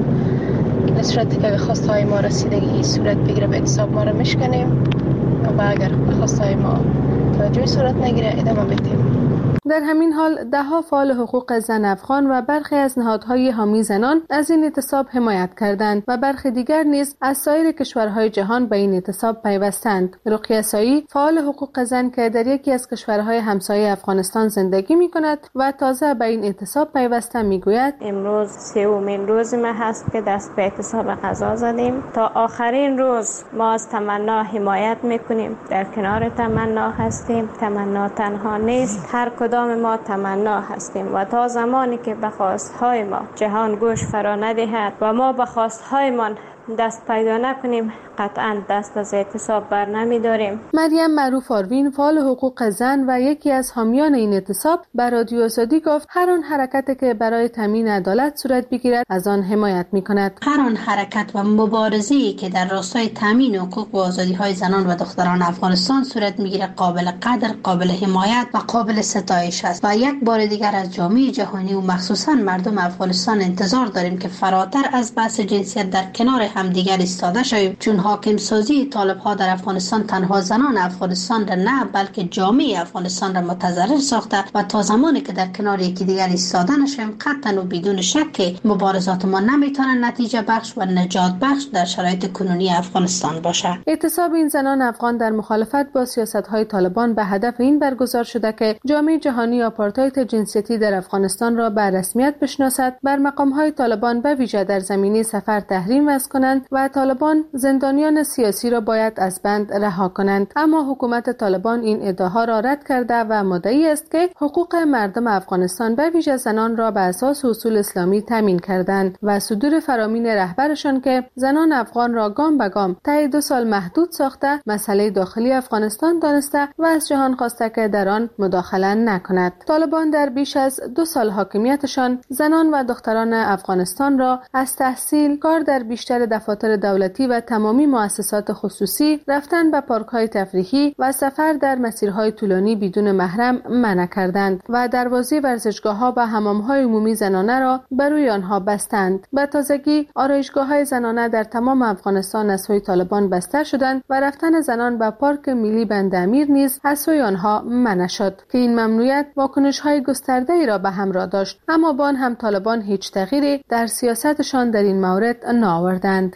در صورتی که خواستهای ما رسیدگی صورت بگیره به اعتصاب ما را میشکنیم و اگر خواستهای ما توجه صورت نگیره ادامه میدیم. در همین حال ده‌ها فعال حقوق زن افغان و برخی از نهادهای حامی زنان از این اعتصاب حمایت کردند و برخی دیگر نیز از سایر کشورهای جهان به این اعتصاب پیوستند. رقیه سایی فعال حقوق زن که در یکی از کشورهای همسایه افغانستان زندگی می‌کند و تازه به این اعتصاب پیوسته می‌گوید: امروز سومین روز ما هست که دست به اعتصاب غذا زدیم. تا آخرین روز ما از تمنا حمایت می‌کنیم، در کنار تمنا هستیم. تمنا تنها نیست، هر کدام ما تمنا هستیم و تا زمانی که به خواستهای ما جهان گوش فرا ندهد و ما به خواستهایمان دست پیدا نکنیم قطعا دست از اعتصاب بر نمی داریم. مریم معروف آروین فعال حقوق زن و یکی از حامیان این اعتصاب به رادیو آزادی گفت هر آن حرکتی که برای تامین عدالت صورت بگیرد از آن حمایت می کند. هر آن حرکت و مبارزه‌ای که در راستای تامین حقوق و آزادی‌های زنان و دختران افغانستان صورت می‌گیرد قابل قدر، قابل حمایت و قابل ستایش است و یک بار دیگر از جامعه جهانی و مخصوصاً مردم افغانستان انتظار داریم که فراتر از بحث جنسیت در کنار همدیگر ایستاده شویم، چون حاکم سازی طالب‌ها در افغانستان تنها زنان افغانستان را نه بلکه جامعه افغانستان را متضرر ساخته و تا زمانی که در کنار یکی دیگر ایستاده نشویم قطعاً و بدون شک مبارزات ما نمیتونه نتیجه بخش و نجات بخش در شرایط کنونی افغانستان باشه. اعتصاب این زنان افغان در مخالفت با سیاست‌های طالبان به هدف این برگزار شده که جامعه جهانی آپارتاید جنسیتی در افغانستان را به رسمیت بشناسد، بر مقام‌های طالبان به ویژه در زمینه سفر تحریم وضع کنند و طالبان زندانیان سیاسی را باید از بند رها کنند. اما حکومت طالبان این ادعاها را رد کرده و مدعی است که حقوق مردم افغانستان به ویژه زنان را به اساس اصول اسلامی تامین کردند و صدور فرامین رهبرشان که زنان افغان را گام به گام طی دو سال محدود ساخته مسئله داخلی افغانستان دانسته و از جهان خواسته که در آن مداخله نکند. طالبان در بیش از دو سال حاکمیتشان زنان و دختران افغانستان را از تحصیل، کار در بیشتر دفاتر دولتی و تمامی تمامی مؤسسات خصوصی رفتن به پارک‌های تفریحی و سفر در مسیرهای طولانی بدون محرم منع کردند و دروازه ورزشگاه‌ها و حمام‌های عمومی زنانه را بر روی آنها بستند. به تازگی آرایشگاه‌های زنانه در تمام افغانستان از سوی طالبان بسته شدند و رفتن زنان به پارک ملی بندامیر نیز از سوی آنها منع شد که این ممنوعیت واکنش‌های گسترده‌ای را به همراه داشت، اما با آن هم طالبان هیچ تغییری در سیاستشان در این مورد نآوردند.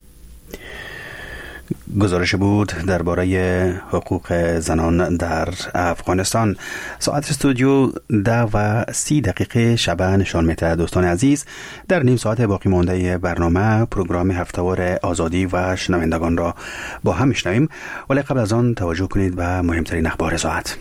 گزارش بود درباره حقوق زنان در افغانستان. ساعت استودیو ده و سی دقیقه شب نشان می‌دهد. دوستان عزیز، در نیم ساعت باقی مانده برنامه پروگرام هفته‌وار آزادی و شنوندگان را با هم میشنویم، ولی قبل از آن توجه کنید به مهمترین اخبار ساعت.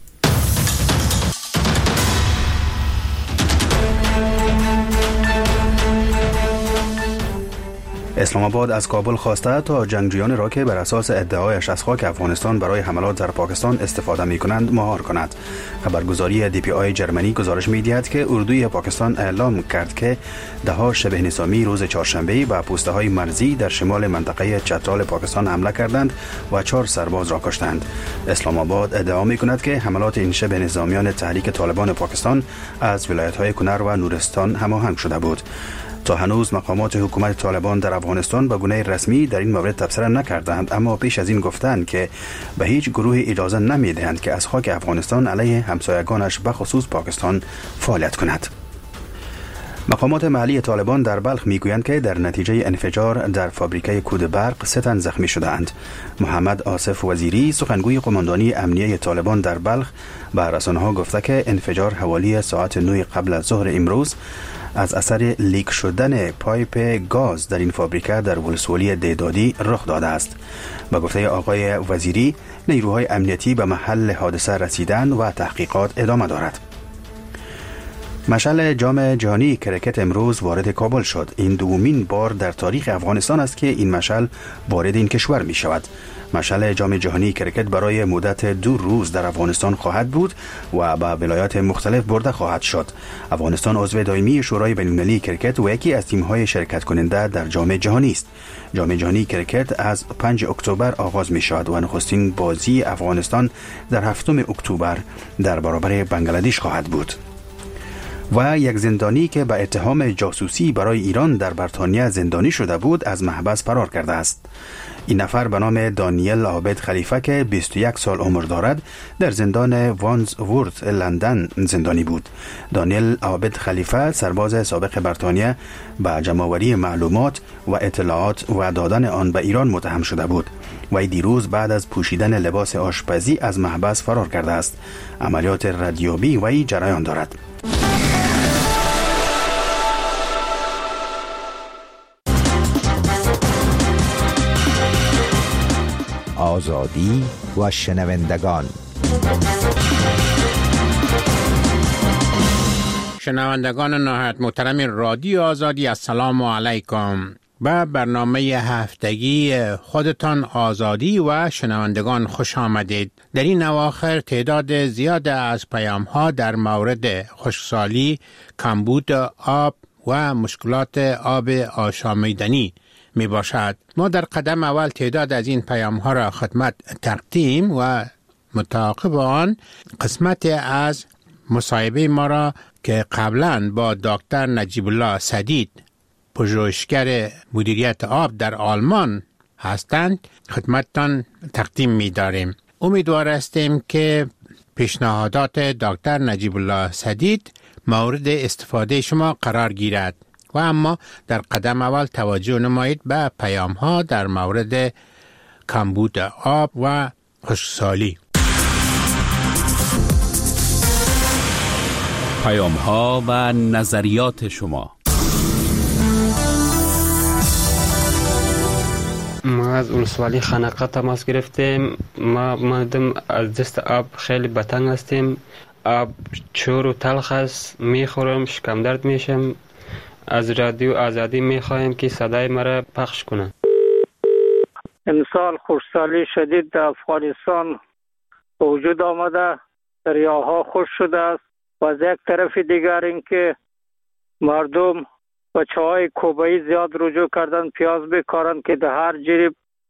اسلام آباد از کابل خواسته تا جنگجویان را که بر اساس ادعایش از خاک افغانستان برای حملات در پاکستان استفاده می کنند مهار کند. خبرگزاری دی پی آی جرمنی گزارش می دهد که اردوی پاکستان اعلام کرد که ده ها شبه نظامی روز چهارشنبه به پوسته های مرزی در شمال منطقه چترال پاکستان حمله کردند و چهار سرباز را کشتند. اسلام آباد ادعا می کند که حملات این شبه نظامیان تحریک طالبان پاکستان از ولایت های کنر و نورستان هماهنگ شده بود. تا هنوز مقامات حکومت طالبان در افغانستان به گونه رسمی در این مورد تبصره نکردند، اما پیش از این گفتند که به هیچ گروه اجازه نمیدهند که از خاک افغانستان علیه همسایگانش به خصوص پاکستان فعالیت کند. مقامات محلی طالبان در بلخ میگویند که در نتیجه انفجار در فابریکه کود برق سه تن زخمی شدند. محمد آصف وزیری سخنگوی قماندانی امنیه طالبان در بلخ به رسانه‌ها گفته که انفجار حوالی ساعت نه قبل از ظهر امروز از اثر لیک شدن پایپ گاز در این فابریکه در ولسوالی دیدادی رخ داده است. با گفته آقای وزیری، نیروهای امنیتی به محل حادثه رسیدند و تحقیقات ادامه دارد. مشعل جام جهانی کرکت امروز وارد کابل شد. این دومین بار در تاریخ افغانستان است که این مشعل وارد این کشور می شود. مشعل جام جهانی کرکت برای مدت دو روز در افغانستان خواهد بود و به ولایات مختلف برده خواهد شد. افغانستان عضو دائمی شورای بین‌المللی کرکت و یکی از تیم‌های شرکت کننده در جام جهانی است. جام جهانی کرکت از پنجم اکتبر آغاز می شود و نخستین بازی افغانستان در هفتم اکتبر در برابر بنگلادش خواهد بود. و یک زندانی که به اتهام جاسوسی برای ایران در بریتانیا زندانی شده بود از محبس فرار کرده است. این نفر به نام دانیل عابد خلیفه که بیست و یک سال عمر دارد در زندان وانزورث لندن زندانی بود. دانیل عابد خلیفه سرباز سابق بریتانیا به جمع‌آوری معلومات و اطلاعات و دادن آن به ایران متهم شده بود و دیروز بعد از پوشیدن لباس آشپزی از محبس فرار کرده است. عملیات ردیابی وی جریان دارد. آزادی و شنوندگان. شنوندگان نهایت محترم رادیو آزادی، السلام علیکم. به برنامه هفتگی خودتان آزادی و شنوندگان خوش آمدید. در این اواخر تعداد زیاد از پیام ها در مورد خشکسالی، کمبود آب و مشکلات آب آشامیدنی می باشد. ما در قدم اول تعداد از این پیام ها را خدمت تقدیم و متعاقب آن قسمت از مصاحبه ما را که قبلا با دکتر نجیب الله سدید، پژوهشگر مدیریت آب در آلمان هستند، خدمتتان تقدیم می داریم. امیدوار هستیم که پیشنهادات دکتر نجیب الله سدید مورد استفاده شما قرار گیرد. و اما در قدم اول توجه نمایید به پیام ها در مورد کمبود آب و خشکسالی. پیام ها و نظریات شما. ما از ولسوالی خانقه تماس گرفتیم. ما مادم از دست آب خیلی بتنگ هستیم. آب چور و تلخ است، میخورم، شکم درد میشم. از رادیو آزادی میخواهیم که صدای مرا پخش کنه. امسال خشکسالی شدید در افغانستان به وجود آمده، دریاها خشک شده است و از یک طرف دیگر اینکه مردم به چاهای کوبه‌ای زیاد رجوع کردن، پیاز بکارن که در هر جریب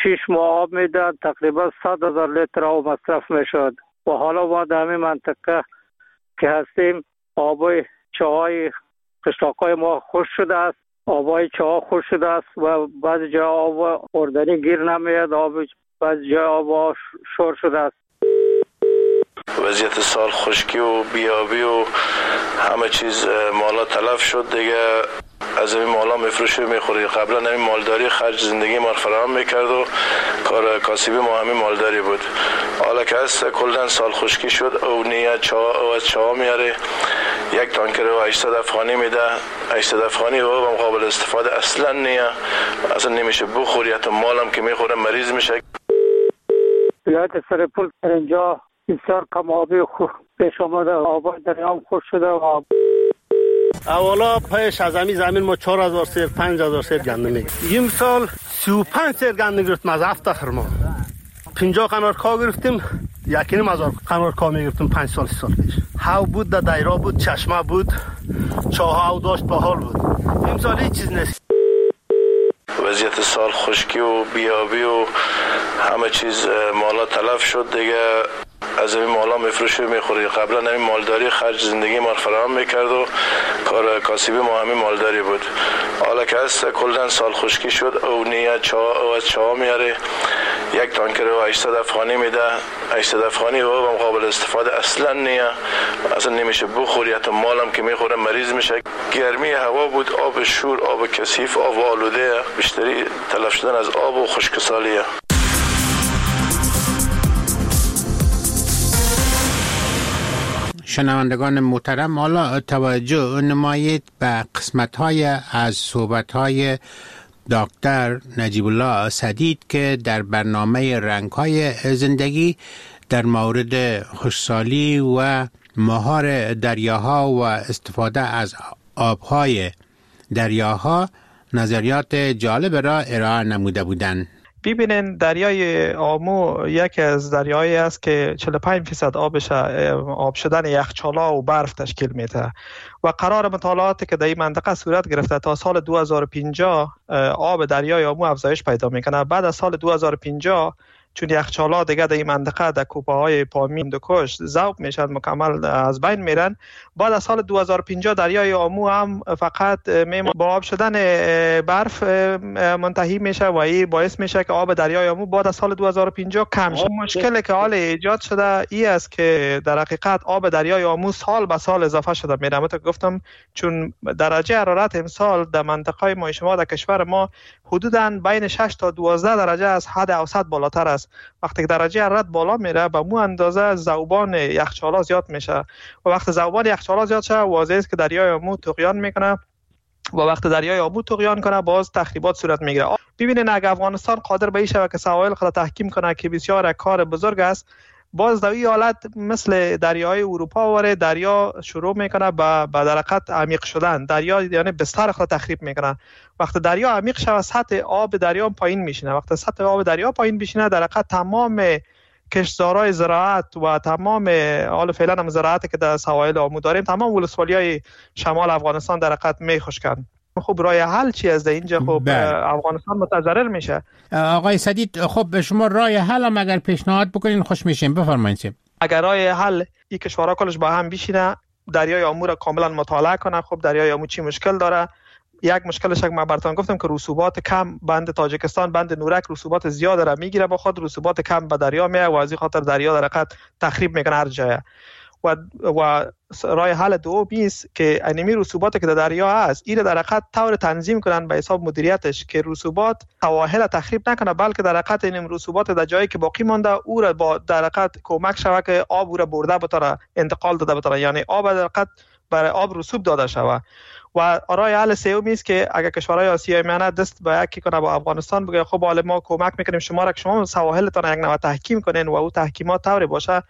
شش ماه آب میداد، تقریبا صد هزار لیتر آب مصرف میشد و حالا ما در همین منطقه که هستیم آبای چاهای قشلاقای ما خوش شده است، آبای چاه خوش شده است و بعضی جا آب خوردنی گیر نمیاد، آب بعضی جا آب شور شده است. وضعیت سال خشکی و بیابی و همه چیز مالا تلف شد دیگه. از این مالا میفروشه میخوری. قبلا همین مالداری خرج زندگی ما فراهم میکرد و کار کاسبی ما همین مالداری بود. حالا که هست کلا سال خشکی شد او نیه چاه او از چاه میاره یک تانکر و هشتصد افغانی میده. هشتصد افغانی و قابل استفاده اصلا نیه، اصلا نمیشه بخوری، حتی مالم که میخوره مریض میشه. ولایت سرپل اینجا بسیار کم آبی خوب پیش آمده، آبای دریام خوش شده و آب. اولا پیش از همین زمین ما چهار هزار سیر پنج هزار سیر گندم میگیریم. این سال سی و پنج سیر گندم گرفتیم از هفت خرما. پنجاه قنار کا گرفتیم، یکی نیم هزار قنار کا میگرفتیم پنج سال سی سال پیش. هاو بود، در دایرا بود، چشمه بود، چاه هاو داشت، بحال بود. این سال هیچ چیز نیست. وضعیت سال خشکی و بیابی و همه چیز مالا تلف شد دیگه. از این مالا میفروشه میخوری. قبلا همین مالداری خرج زندگی ما فراهم میکرد و کار کاسبی ما همین مالداری بود. حالا که هست کلا سال خشکی شد او نیه چاه او از چاه میاره یک تانکر و هشتصد افغانی میده. هشتصد افغانی و قابل استفاده اصلا نیه، اصلا نمیشه بخوری، حتی مالم که میخوره مریض میشه. گرمی هوا بود، آب شور، آب کثیف، آب آلوده، بیشتری تلف شدن از آب و خشکسالیه. شنوندگان محترم، حالا توجه نمایید به قسمت‌های از صحبت‌های دکتر نجیب الله سدید که در برنامه رنگ‌های زندگی در مورد خشکسالی و مهار دریاها و استفاده از آب‌های دریاها نظریات جالب را ارائه نموده بودند. ببینین دریای آمو یکی از دریایی است که چهل و پنج درصد آبش آب شدن یخچال‌ها و برف تشکیل میده و قرار مطالعاتی که در این منطقه صورت گرفته تا سال دو هزار و پنجاه آب دریای آمو افزایش پیدا میکنه. بعد از سال دو هزار و پنجاه چون یخچال‌ها دیگه در این منطقه در کوپه‌های پامی هندوکش ذوب میشن، مکمل از بین میرن. بعد از سال دو هزار و پنجاه دریای آمو هم فقط با آب شدن برف منتهی میشه و این باعث میشه که آب دریای آمو بعد از سال دو هزار و پنجاه کم شه. مشکلی که حال ایجاد شده این است که در حقیقت آب دریای آمو سال به سال اضافه شده میره. من گفتم چون درجه حرارت امسال در منطقه ما شما در کشور ما حدوداً بین شش تا دوازده درجه از حد اوسط بالاتر است. وقتی که درجه حرارت بالا میره به مو اندازه ذوبان یخچال‌ها زیاد میشه و وقتی ذوبان یخچال‌ها زیاد شه واضحه است که دریای آمو طغیان میکنه و وقتی دریای آمو طغیان کنه باز تخریبات صورت میگیره. ببینید اگه افغانستان قادر به این شود که سواحل خود تحکیم کنه که بسیار کار بزرگ است، باز در این حالت مثل دریای اروپا وره دریا شروع میکنه به به درقت عمیق شدن. دریا یعنی بستر خود تخریب میکنه. وقتی دریا عمیق شود سطح آب دریا پایین میشینه. وقتی سطح آب دریا پایین بشینه در حقیقت تمام کشتزارای زراعت و تمام حال فعلا هم زراعتی که در سواحل آمو داریم تمام ولسوالی‌های شمال افغانستان در حقیقت میخشکن. خب راه حل چی از اینجا؟ خب افغانستان متضرر میشه. آقای سدید، خب شما راه حل هم اگر پیشنهاد بکنین خوش میشیم، بفرمایید. اگر راه حل این کشورها کلش با هم بشینه دریای آمو را کاملا مطالعه کنه. خب دریای آمو چی مشکل داره؟ یک مشکلش که من براتون گفتم که رسوبات کم، بند تاجیکستان بند نورک رسوبات زیاد را میگیره، با خود رسوبات کم به دریا میاد و از این خاطر دریا در حقیقت تخریب میکنه هر جای. و و راه حل دوم است که انمی رسوباتی که در دریا هست این در حقیقت طور تنظیم کنن به حساب مدیریتش که رسوبات سواحل تخریب نکنه، بلکه در حقیقت این رسوبات در جایی که باقی مانده او را با در حقیقت کمک شود که آب او را برده بتره انتقال داده بتره، یعنی آب در حقیقت برای آب رسوب داده شود. و راه حل سوم است که اگر کشورهای آسیای میانه دست به یکی کنه با افغانستان بگه خب حالا ما کمک میکنیم شما را که شما سواحلتان یک نوع تحکیم کنین و او تحکیمات طوری باشه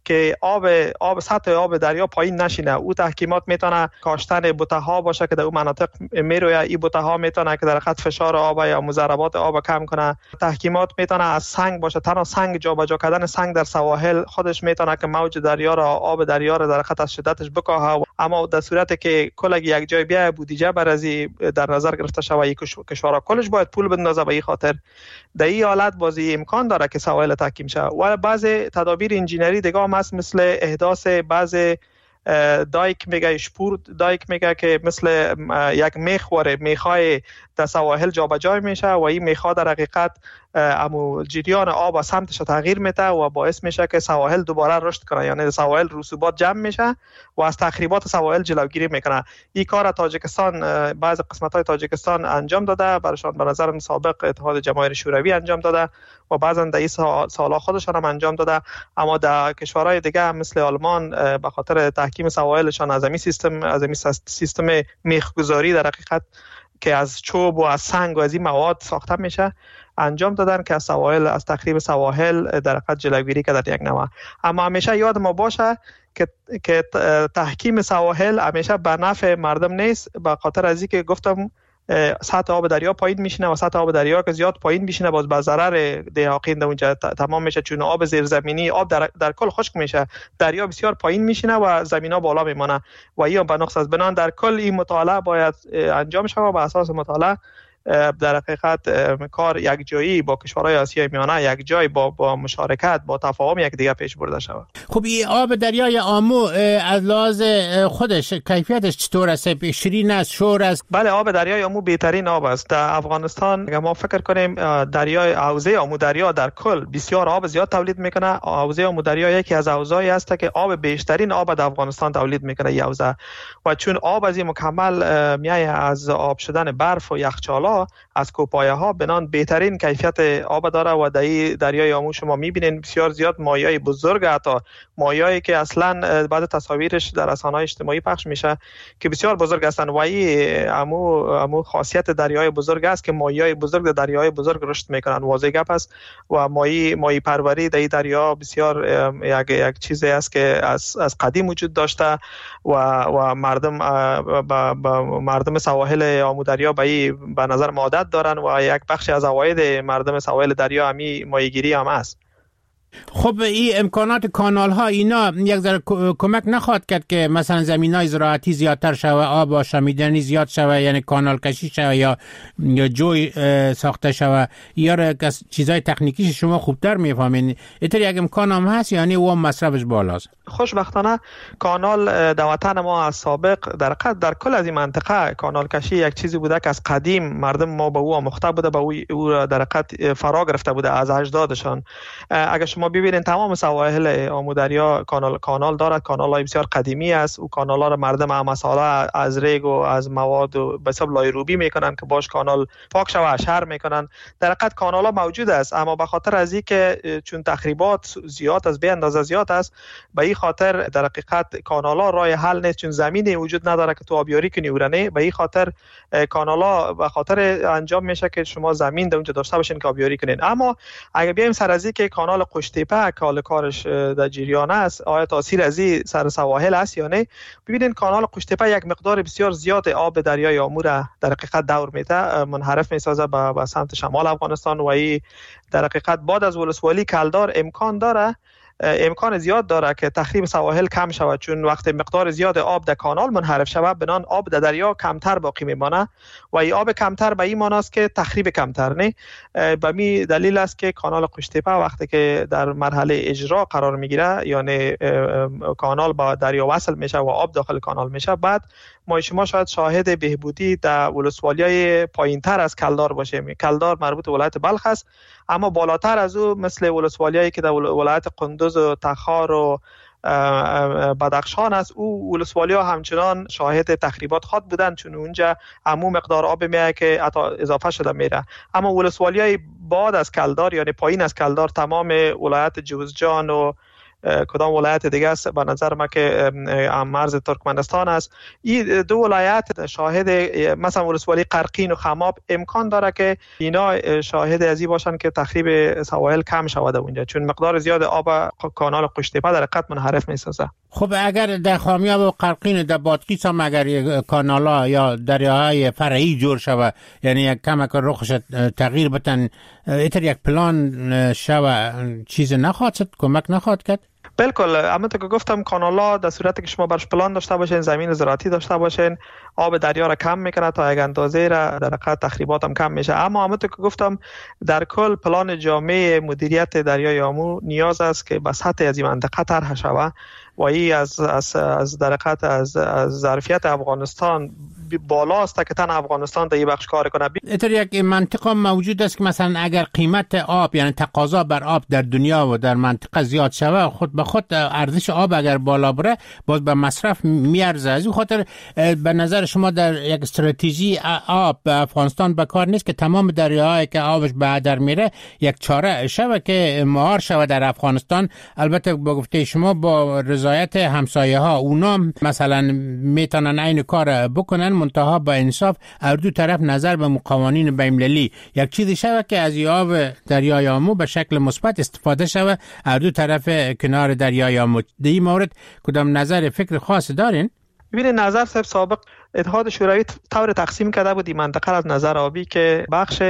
که آب آب سطح آب دریا پایین نشینه. او تحکیمات میتونه کاشتن بوته ها باشه که در اون مناطق میروه. این بوته ها میتونه که در خط فشار آب یا مضربات آب کم کنه. تحکیمات میتونه از سنگ باشه، تنها سنگ جابجا کردن سنگ در سواحل خودش میتونه که موج دریا را آب دریا را در خط از شدتش بکاهه. اما در صورتی که کلگی یک جای بیای بودجه برازی در نظر گرفته شود، کشورها کلش باید پول بندازه. به این خاطر در این حالت بازی امکان داره که سواحل تحکیم شه. و بعض تدابیر انجینری دیگه هم هست، مثل احداث بعض دایک میگه شپور دایک میگه که مثل یک میخوره میخای در سواحل جابجا میشه و این میخا در حقیقت امو جریان آب و سمتش تغییر میده و باعث میشه که سواحل دوباره رشد کنه، یعنی سواحل رسوبات جمع میشه و از تخریبات سواحل جلوگیری میکنه. این کار تاجیکستان بعض قسمت های تاجیکستان انجام داده، برشان به نظر سابق اتحاد جماهیر شوروی انجام داده و بعضا در این سالها خودشان هم انجام داده. اما در کشورهای دیگه مثل آلمان به خاطر تحکیم سواحلشان از این سیستم از این سیستم میخگذاری در حقیقت که از چوب و از سنگ و از این مواد ساخته میشه انجام دادن که از سواحل از تخریب سواحل در حقیقت جلوگیری کرد یک نوع. اما همیشه یاد ما باشه که که تحکیم سواحل همیشه به نفع مردم نیست، به خاطر از اینکه گفتم سطح آب دریا پایین میشینه و سطح آب دریا که زیاد پایین میشینه باز به ضرر دهاقین در اونجا تمام میشه، چون آب زیرزمینی آب در, در کل خشک میشه، دریا بسیار پایین میشینه و زمینا بالا میمونه و این به نقص از بنان در کل این مطالعه باید انجام شود و به اساس مطالعه در حقیقت کار یک جایی با کشورهای آسیای میانه یک جای با با مشارکت با تفاهم یک دیگه پیش برده شود. خب این آب دریای آمو از لحاظ خودش کیفیتش چطور است؟ شیرین است، شور است؟ بله، آب دریای آمو بهترین آب است. در افغانستان اگر ما فکر کنیم دریای حوزه آمو دریا در کل بسیار آب زیاد تولید میکنه. حوزه آمو دریا یکی از حوزه‌ای است که آب بیشترین آب در افغانستان تولید میکنه این حوزه و چون آب از این مکمل میای از آب شدن برف و یخچال از کوپایه ها بنان بهترین کیفیت آب داره و در دریای آمو شما میبینین بسیار زیاد ماهیای بزرگ، حتی ماهیایی که اصلا بعد تصاویرش در رسانه‌های اجتماعی پخش میشه که بسیار بزرگ هستن و این آمو آمو خاصیت دریای بزرگ است که ماهیای بزرگ در دریای بزرگ رشد میکنن. واضح گپ است و ماهی ماهی پروری در دریا بسیار یک یک چیزی است که از از قدیم وجود داشته و و مردم با, با مردم سواحل آمو دریا به به نظر عادت دارن و یک بخشی از عواید مردم سواحل دریا همی ماهیگیری هم است. خب این امکانات کانال ها اینا یک ذره کمک نخواهد کرد که مثلا زمینای زراعتی زیادتر شوه، آب آشامیدنی زیاد شوه، یعنی کانال کشی شوه یا یا جوی ساخته شوه یا چیزای تکنیکی شما خوبتر میفهمین؟ اینطور یک امکان هم هست یعنی او مصرفش بالاست؟ خوشبختانه کانال در وطن ما از سابق در قد در کل از این منطقه کانال کشی یک چیزی بوده که از قدیم مردم ما به او آموخته بوده، به او, او در قد فرا گرفته بوده از اجدادشان. اگر شما ببینید تمام سواحل آمو دریا کانال کانال دارد، کانال‌های بسیار قدیمی است. او کانال‌ها را مردم هم مساله از ریگ و از مواد و به حساب لایروبی میکنن که باش کانال پاک شوه، شهر میکنن. در حقیقت کانال‌ها موجود است اما به خاطر از اینکه چون تخریبات زیاد از به اندازه زیاد است، به این خاطر در حقیقت کانال‌ها راه حل نیست، چون زمینی وجود نداره که تو آبیاری کنی ورنه. به این خاطر کانال‌ها به خاطر انجام میشه که شما زمین در اونجا داشته باشین که آبیاری کنین. اما اگه بیایم سر از اینکه کانال قشتیپه کال کارش در جریان است، آیا تاثیر از این سر سواحل است یا نه؟ ببینید کانال قشتیپه یک مقدار بسیار زیاد آب دریای آمو را در حقیقت دور میده، منحرف میسازه به به سمت شمال افغانستان و این در حقیقت بعد از ولسوالی کلدار امکان داره امکان زیاد داره که تخریب سواحل کم شود، چون وقت مقدار زیاد آب در کانال منحرف شود بنان آب در دریا کمتر باقی میمانه و این آب کمتر به این معنی است که تخریب کمتر. نه به می دلیل است که کانال قشتیپه وقتی که در مرحله اجرا قرار میگیره یعنی کانال با دریا وصل میشه و آب داخل کانال میشه، بعد ما شما شاید شاهد بهبودی در ولسوالی‌های پایین‌تر از کلدار باشیم. کلدار مربوط به ولایت بلخ است اما بالاتر از او مثل ولسوالی‌هایی که در ولایت قندوز و تخار و بدخشان است، او ولسوالی‌ها همچنان شاهد تخریبات خود بودند چون اونجا عمو مقدار آب میاد که حتی اضافه شده میره. اما ولسوالی‌های بعد از کلدار یعنی پایین از کلدار تمام ولایت جوزجان و کدام ولایت دیگه است، به نظر من که مرز ترکمنستان است. این دو ولایت شاهد مثلا ولسوالی قرقین و خماب امکان داره که اینا شاهد ازی باشن که تخریب سواحل کم شود اونجا، چون مقدار زیاد آب کانال قشتیپه در حقیقت منحرف میسازه. خب اگر در خامیاب و قرقین در بادغیس هم اگر کانالا یا دریاهای فرعی جور شود، یعنی یک کمک رخش تغییر بتن، ایتر یک پلان شود، چیز نخواهد شد، کمک نخواهد کرد؟ بالکل، همونطور که گفتم کانالا در صورتی که شما برش پلان داشته باشین، زمین زراعتی داشته باشین، آب دریا را کم میکنه تا یک اندازه را، در حقیقت تخریبات هم کم میشه. اما همونطور که گفتم در کل پلان جامع مدیریت دریای آمو نیاز است که به سطح از این منطقه طرح شود و این از از از در حقیقت از از ظرفیت افغانستان بالاست که تن افغانستان در این بخش کار کنه. اینطور یک منطقه موجود است که مثلا اگر قیمت آب، یعنی تقاضا بر آب در دنیا و در منطقه زیاد شود، خود به خود ارزش آب اگر بالا بره باز به مصرف میارزه. از این خاطر به نظر شما در یک استراتژی آب به افغانستان به کار نیست که تمام دریاهایی که آبش به هدر میره یک چاره شود که مهار شود در افغانستان؟ البته با گفته شما با رضایت همسایه ها، اونا مثلا میتونن این کار بکنن، منتها با انصاف از دو طرف نظر به قوانین بین‌المللی یک چیزی شود که از آب دریای آمو به شکل مثبت استفاده شود از دو طرف کنار دریای آمو. در این مورد کدام نظر فکر خاص دارین؟ ببینید نظر صاحب، سابق اتحاد شوروی طور تقسیم کرده بود این منطقه از نظر آبی که بخش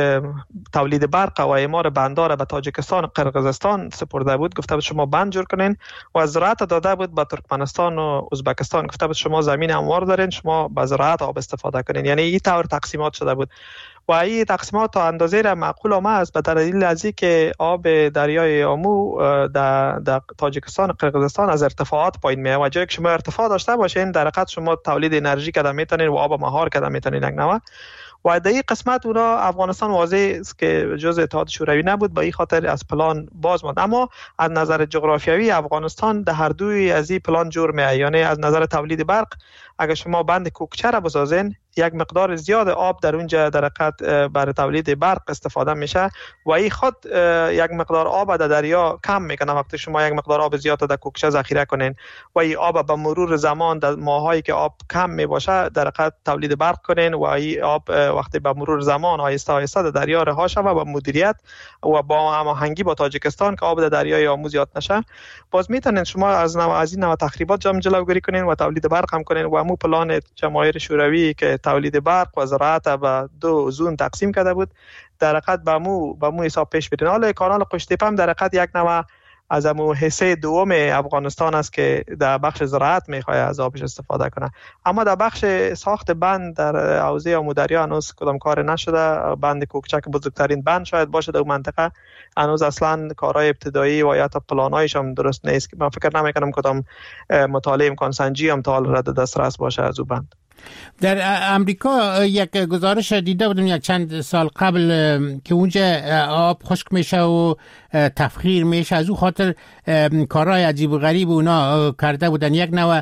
تولید برق و اعمار بندار به تاجیکستان و قرقیزستان سپرده بود، گفته بود شما بند جور کنین، و زراعت داده بود به ترکمنستان و ازبکستان، گفته بود شما زمین هموار دارین، شما به زراعت آب استفاده کنین. یعنی این طور تقسیمات شده بود و این تقسیمات تا اندازه را معقول آمده است به دلیل از اینکه آب دریای آمو در در تاجیکستان و قرقیزستان از ارتفاعات پایین میاد و جایی که شما ارتفاع داشته باشین در حقیقت شما تولید انرژی کردن میتونین و آب مهار کردن میتونین یک نوع. و در این قسمت اونا افغانستان واضح است که جزء اتحاد شوروی نبود، با این خاطر از پلان باز ماند. اما از نظر جغرافیایی افغانستان در هر دوی از این پلان جور میاد. یعنی از نظر تولید برق اگر شما بند کوکچه را بسازین، یک مقدار زیاد آب در اونجا در حقیقت برای تولید برق استفاده میشه و این خود یک مقدار آب در دریا کم میکنه. وقتی شما یک مقدار آب زیاد در کوکچه ذخیره کنین و این آب به مرور زمان در ماهایی که آب کم میباشه در حقیقت تولید برق کنین و این آب وقتی به مرور زمان آهسته آهسته در دریا رها شود و مدیریت و با هماهنگی با تاجیکستان که آب در دریای آمو زیاد نشه، باز میتونین شما از نوع از این نوع تخریبات جام جلوگیری کنین و تولید برق هم کنین. و مو پلان جماهیر شوروی که تولید برق و زراعت به دو زون تقسیم کرده بود در حقیقت به مو به مو حساب پیش برین. حالا کانال قشتیپه هم در حقیقت یک نوع از امو حصه دوم افغانستان است که در بخش زراعت میخواد از آبش استفاده کنه. اما در بخش ساخت بند در حوزه آمودریا هنوز کدام کار نشده. بند کوکچه که بزرگترین بند شاید باشه در منطقه، هنوز اصلا کارهای ابتدایی و یا تا پلانایش هم درست نیست. من فکر نمیکنم کدام مطالعه امکان سنجی هم تا حال رد دسترس باشه از او بند. در امریکا یک گزارش دیده بودم یک چند سال قبل که اونجا آب خشک میشه و تفخیر میشه، از اون خاطر کارهای عجیب و غریب اونا کرده بودن. یک نوع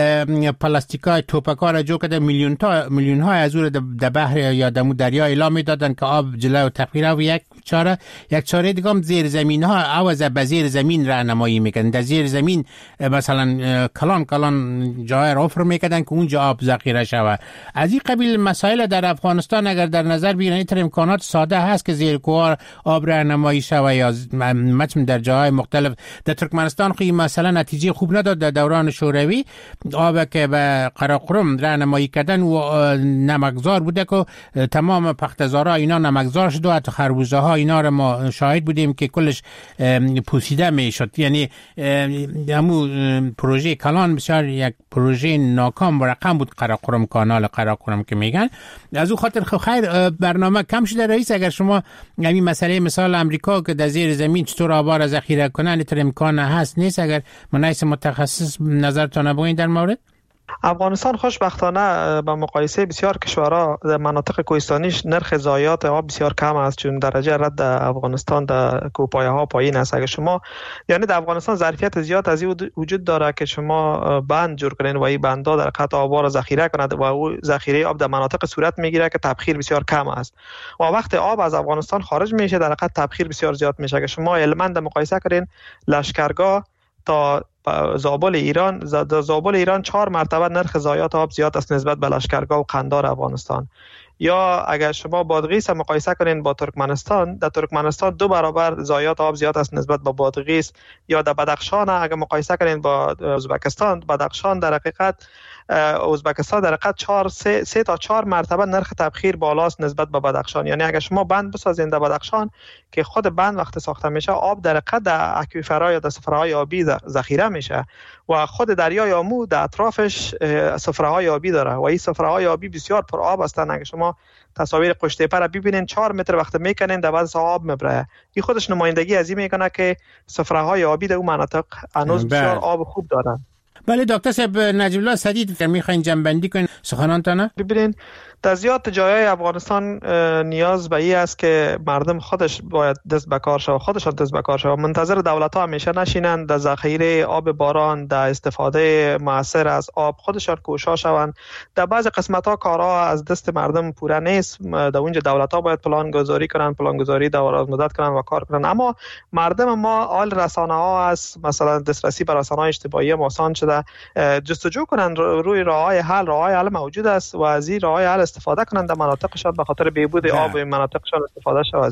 پلاستیکای توپکا را جو کرده، میلیون تا میلیون های از اون در بحر یا در دریا اعلام میدادن که آب جلو تفخیر. و یک چاره یک چاره دیگه هم زیر زمین ها عوض به زیر زمین راهنمایی میکنن. در زیر زمین مثلا کلان کلان جای را حفر میکردن که اونجا آب ذخیره شود. از این قبیل مسائل در افغانستان اگر در نظر بگیرن، این امکانات ساده هست که زیر کوه آب راهنمایی شود یا مثلا در جاهای مختلف. در ترکمنستان خیلی مثلا نتیجه خوب نداد در دوران شوروی، آب که به قراقرم راهنمایی کردن و نمکزار بوده که تمام پختزارا اینا نمکزار شد و حتی خربوزه ها اینا رو ما شاهد بودیم که کلش پوسیده میشد. یعنی همو پروژه کلان بسیار یک پروژه ناکام و رقم بود، قراقرم کانال قراقرم که میگن. از اون خاطر خیر برنامه کم شده رئیس. اگر شما همین مسئله مثال امریکا که در زیر زمین چطور آب را ذخیره کنن، این امکان هست نیست؟ اگر منایس متخصص نظرتون بگوین در مورد. افغانستان خوشبختانه به مقایسه بسیار کشورها در مناطق کوهستانیش نرخ ضایعات آب بسیار کم است، چون درجه رد افغانستان در کوهپایه ها پایین است. اگر شما یعنی در افغانستان ظرفیت زیاد از این وجود داره که شما بند جور کنین و این بندها در قطع آب را ذخیره کند و او ذخیره آب در مناطق صورت میگیره که تبخیر بسیار کم است. و وقتی آب از افغانستان خارج میشه در قطع تبخیر بسیار زیاد میشه. اگر شما المند مقایسه کنین، لشکرگاه تا زابل ایران در زابل ایران چهار مرتبه نرخ ضایعات آب زیاد است نسبت به لشکرگاه و قندار افغانستان. یا اگر شما بادغیس مقایسه کنین با ترکمنستان، در ترکمنستان دو برابر ضایعات آب زیاد است نسبت به بادغیس. یا در بدخشان اگر مقایسه کنین با ازبکستان، بدخشان در حقیقت ازبکستان در حقیقت چهار سه, سه تا چهار مرتبه نرخ تبخیر بالاست نسبت به بدخشان. یعنی اگر شما بند بسازین در بدخشان که خود بند وقت ساخته میشه آب در حقیقت در اکویفرها یا در سفره‌های آبی ذخیره میشه و خود دریای آمو در اطرافش سفره‌های آبی داره و این سفره‌های آبی بسیار پر آب هستند. اگر شما تصاویر قشتیپه را ببینین چهار متر وقت میکنین در بعد آب میبره. این خودش نمایندگی از این میکنه که سفره‌های آبی در اون مناطق هنوز بسیار آب خوب دارن. بله دکتر صاحب، نجیب الله سدید میخواین جنبندی کنین سخنانتان؟ ببینین در زیاد جایهای افغانستان نیاز به این است که مردم خودش باید دست به کار شود، خودشان دست به کار شود، منتظر دولت‌ها همیشه نشینند، در ذخیره آب باران، در استفاده مؤثر از آب خودشان کوشش شوند. در بعض قسمت‌ها کارها از دست مردم پوره نیست، در اونجا دولت‌ها باید پلان گذاری کنند، پلان گذاری دراز مدت کنند و کار کنند. اما مردم ما آل رسانه‌ها است، مثلا دسترسی به رسانه‌های اجتماعی آسان شده، جستجو کنند روی راه‌های حل، راه‌های حل موجود است و از این راه‌های حل استفاده کنند در مناطقشان به خاطر بهبود آب و مناطقشان استفاده شود.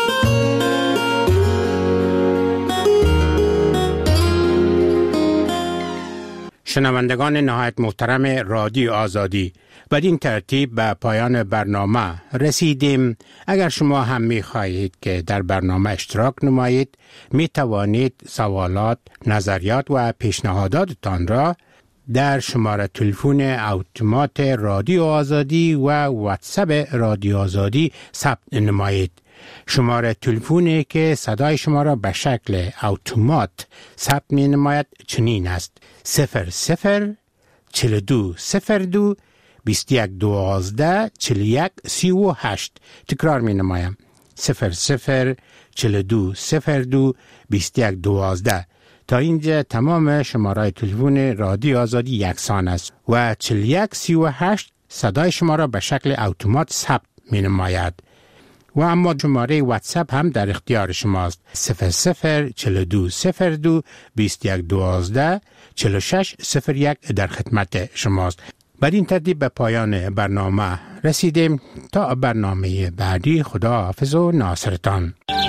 شنوندگان نهایت محترم رادیو آزادی، بدین ترتیب به پایان برنامه رسیدیم. اگر شما هم می خواهید که در برنامه اشتراک نمایید، می توانید سوالات، نظریات و پیشنهاداتتان را در شماره تلفن اتومات رادیو آزادی و واتساپ رادیو آزادی ثبت نمایید. شماره تلفنی که صدای شما را به شکل اتومات ثبت می نماید چنین است: صفر صفر چهل و دو صفر دو بیست و یک دوازده چهل و یک سی و هشت. تکرار می نمایم: صفر صفر چهل و دو صفر دو بیست و یک دوازده. تا اینجا تمام شماره تلفن رادیو آزادی یکسان است و چهل و یک سی و هشت صدای شما را به شکل اتومات ثبت می نماید. و اما شماره واتساپ هم در اختیار شماست: صفر صفر چهل و دو صفر دو بیست و یک دوازده چهل و شش صفر یک در خدمت شماست. بر این ترتیب به پایان برنامه رسیدیم. تا برنامه بعدی، خدا حافظ و ناصرتان.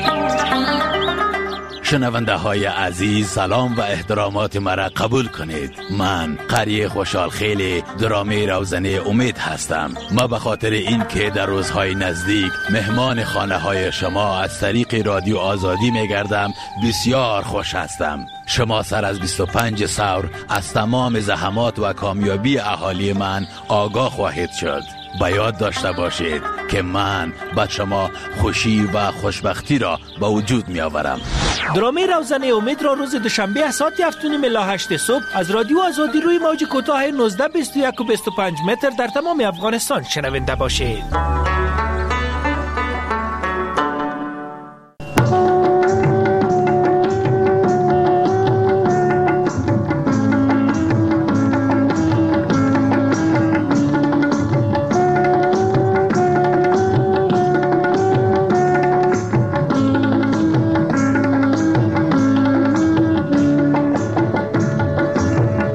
شنونده های عزیز، سلام و احترامات مرا قبول کنید. من قری خوشحال خیلی درامه روزنه امید هستم. ما به خاطر این که در روزهای نزدیک مهمان خانه های شما از طریق رادیو آزادی می گردم بسیار خوش هستم. شما سر از بیست و پنج سور از تمام زحمات و کامیابی اهالی من آگاه خواهید شد. با یاد داشته باشید که من با شما خوشی و خوشبختی را به وجود می آورم. درامه روزنه امید را روز دوشنبه ساعت هفت و نیم الی هشت صبح از رادیو آزادی روی موج کوتاه نوزده بیست و یک و بیست و پنج متر در تمام افغانستان شنونده باشید.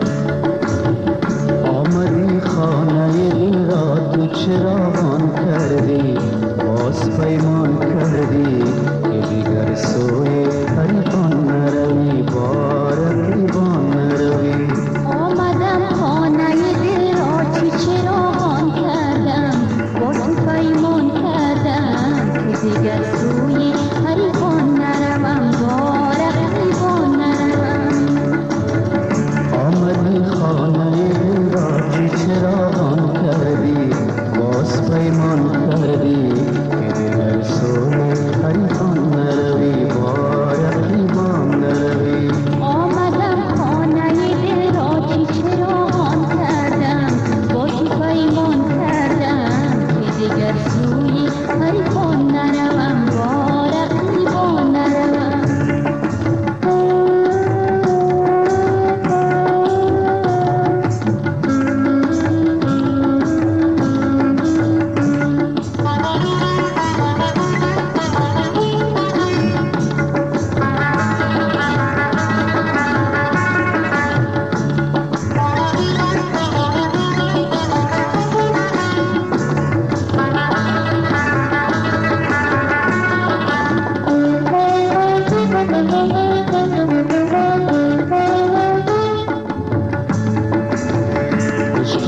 چراغان کرد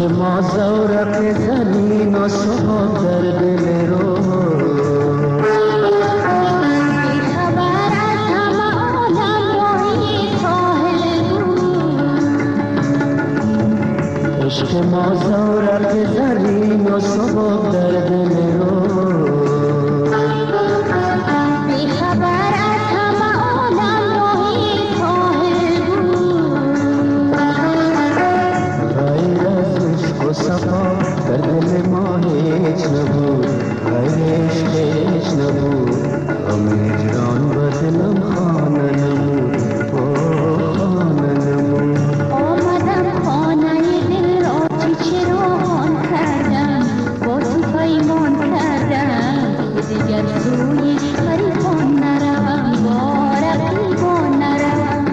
ما زورق زمین و صبح در دل رو بیخبر از همه عالم راهی ساحل بود عشق ما زورق زمین و صبح در دل رو بیخبر از همه عالم راهی ساحل بود غیر از عشق و صفا در دل ما هیچ نبود غیر عشق هیچ نبود غم هجران و دلم خانه نمود خانه نمود آمدم خانه دل را چی چراغان کردم با تو پیمان کردم دیگر سوی غریبان نروم با رقیبان نروم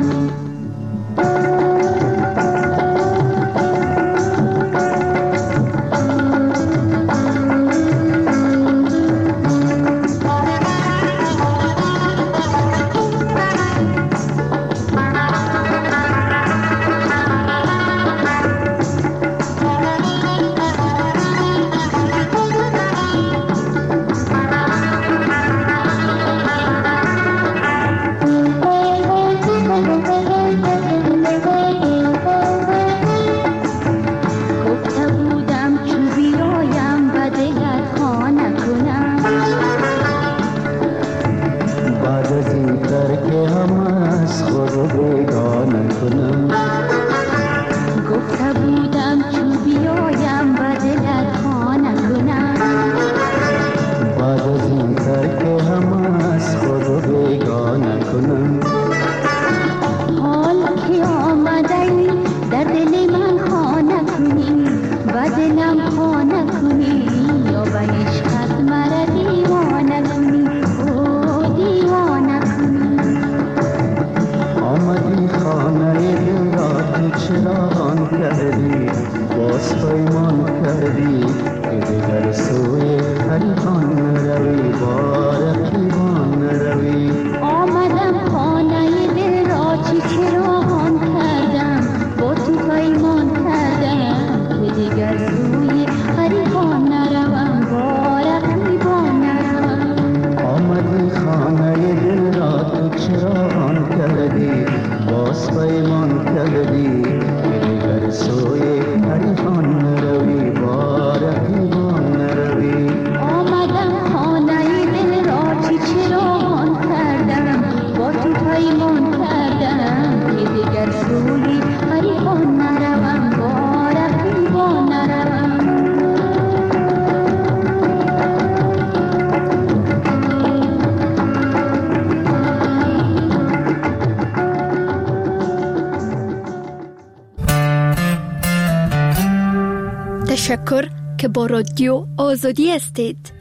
تشکر که با رادیو آزادی هستید.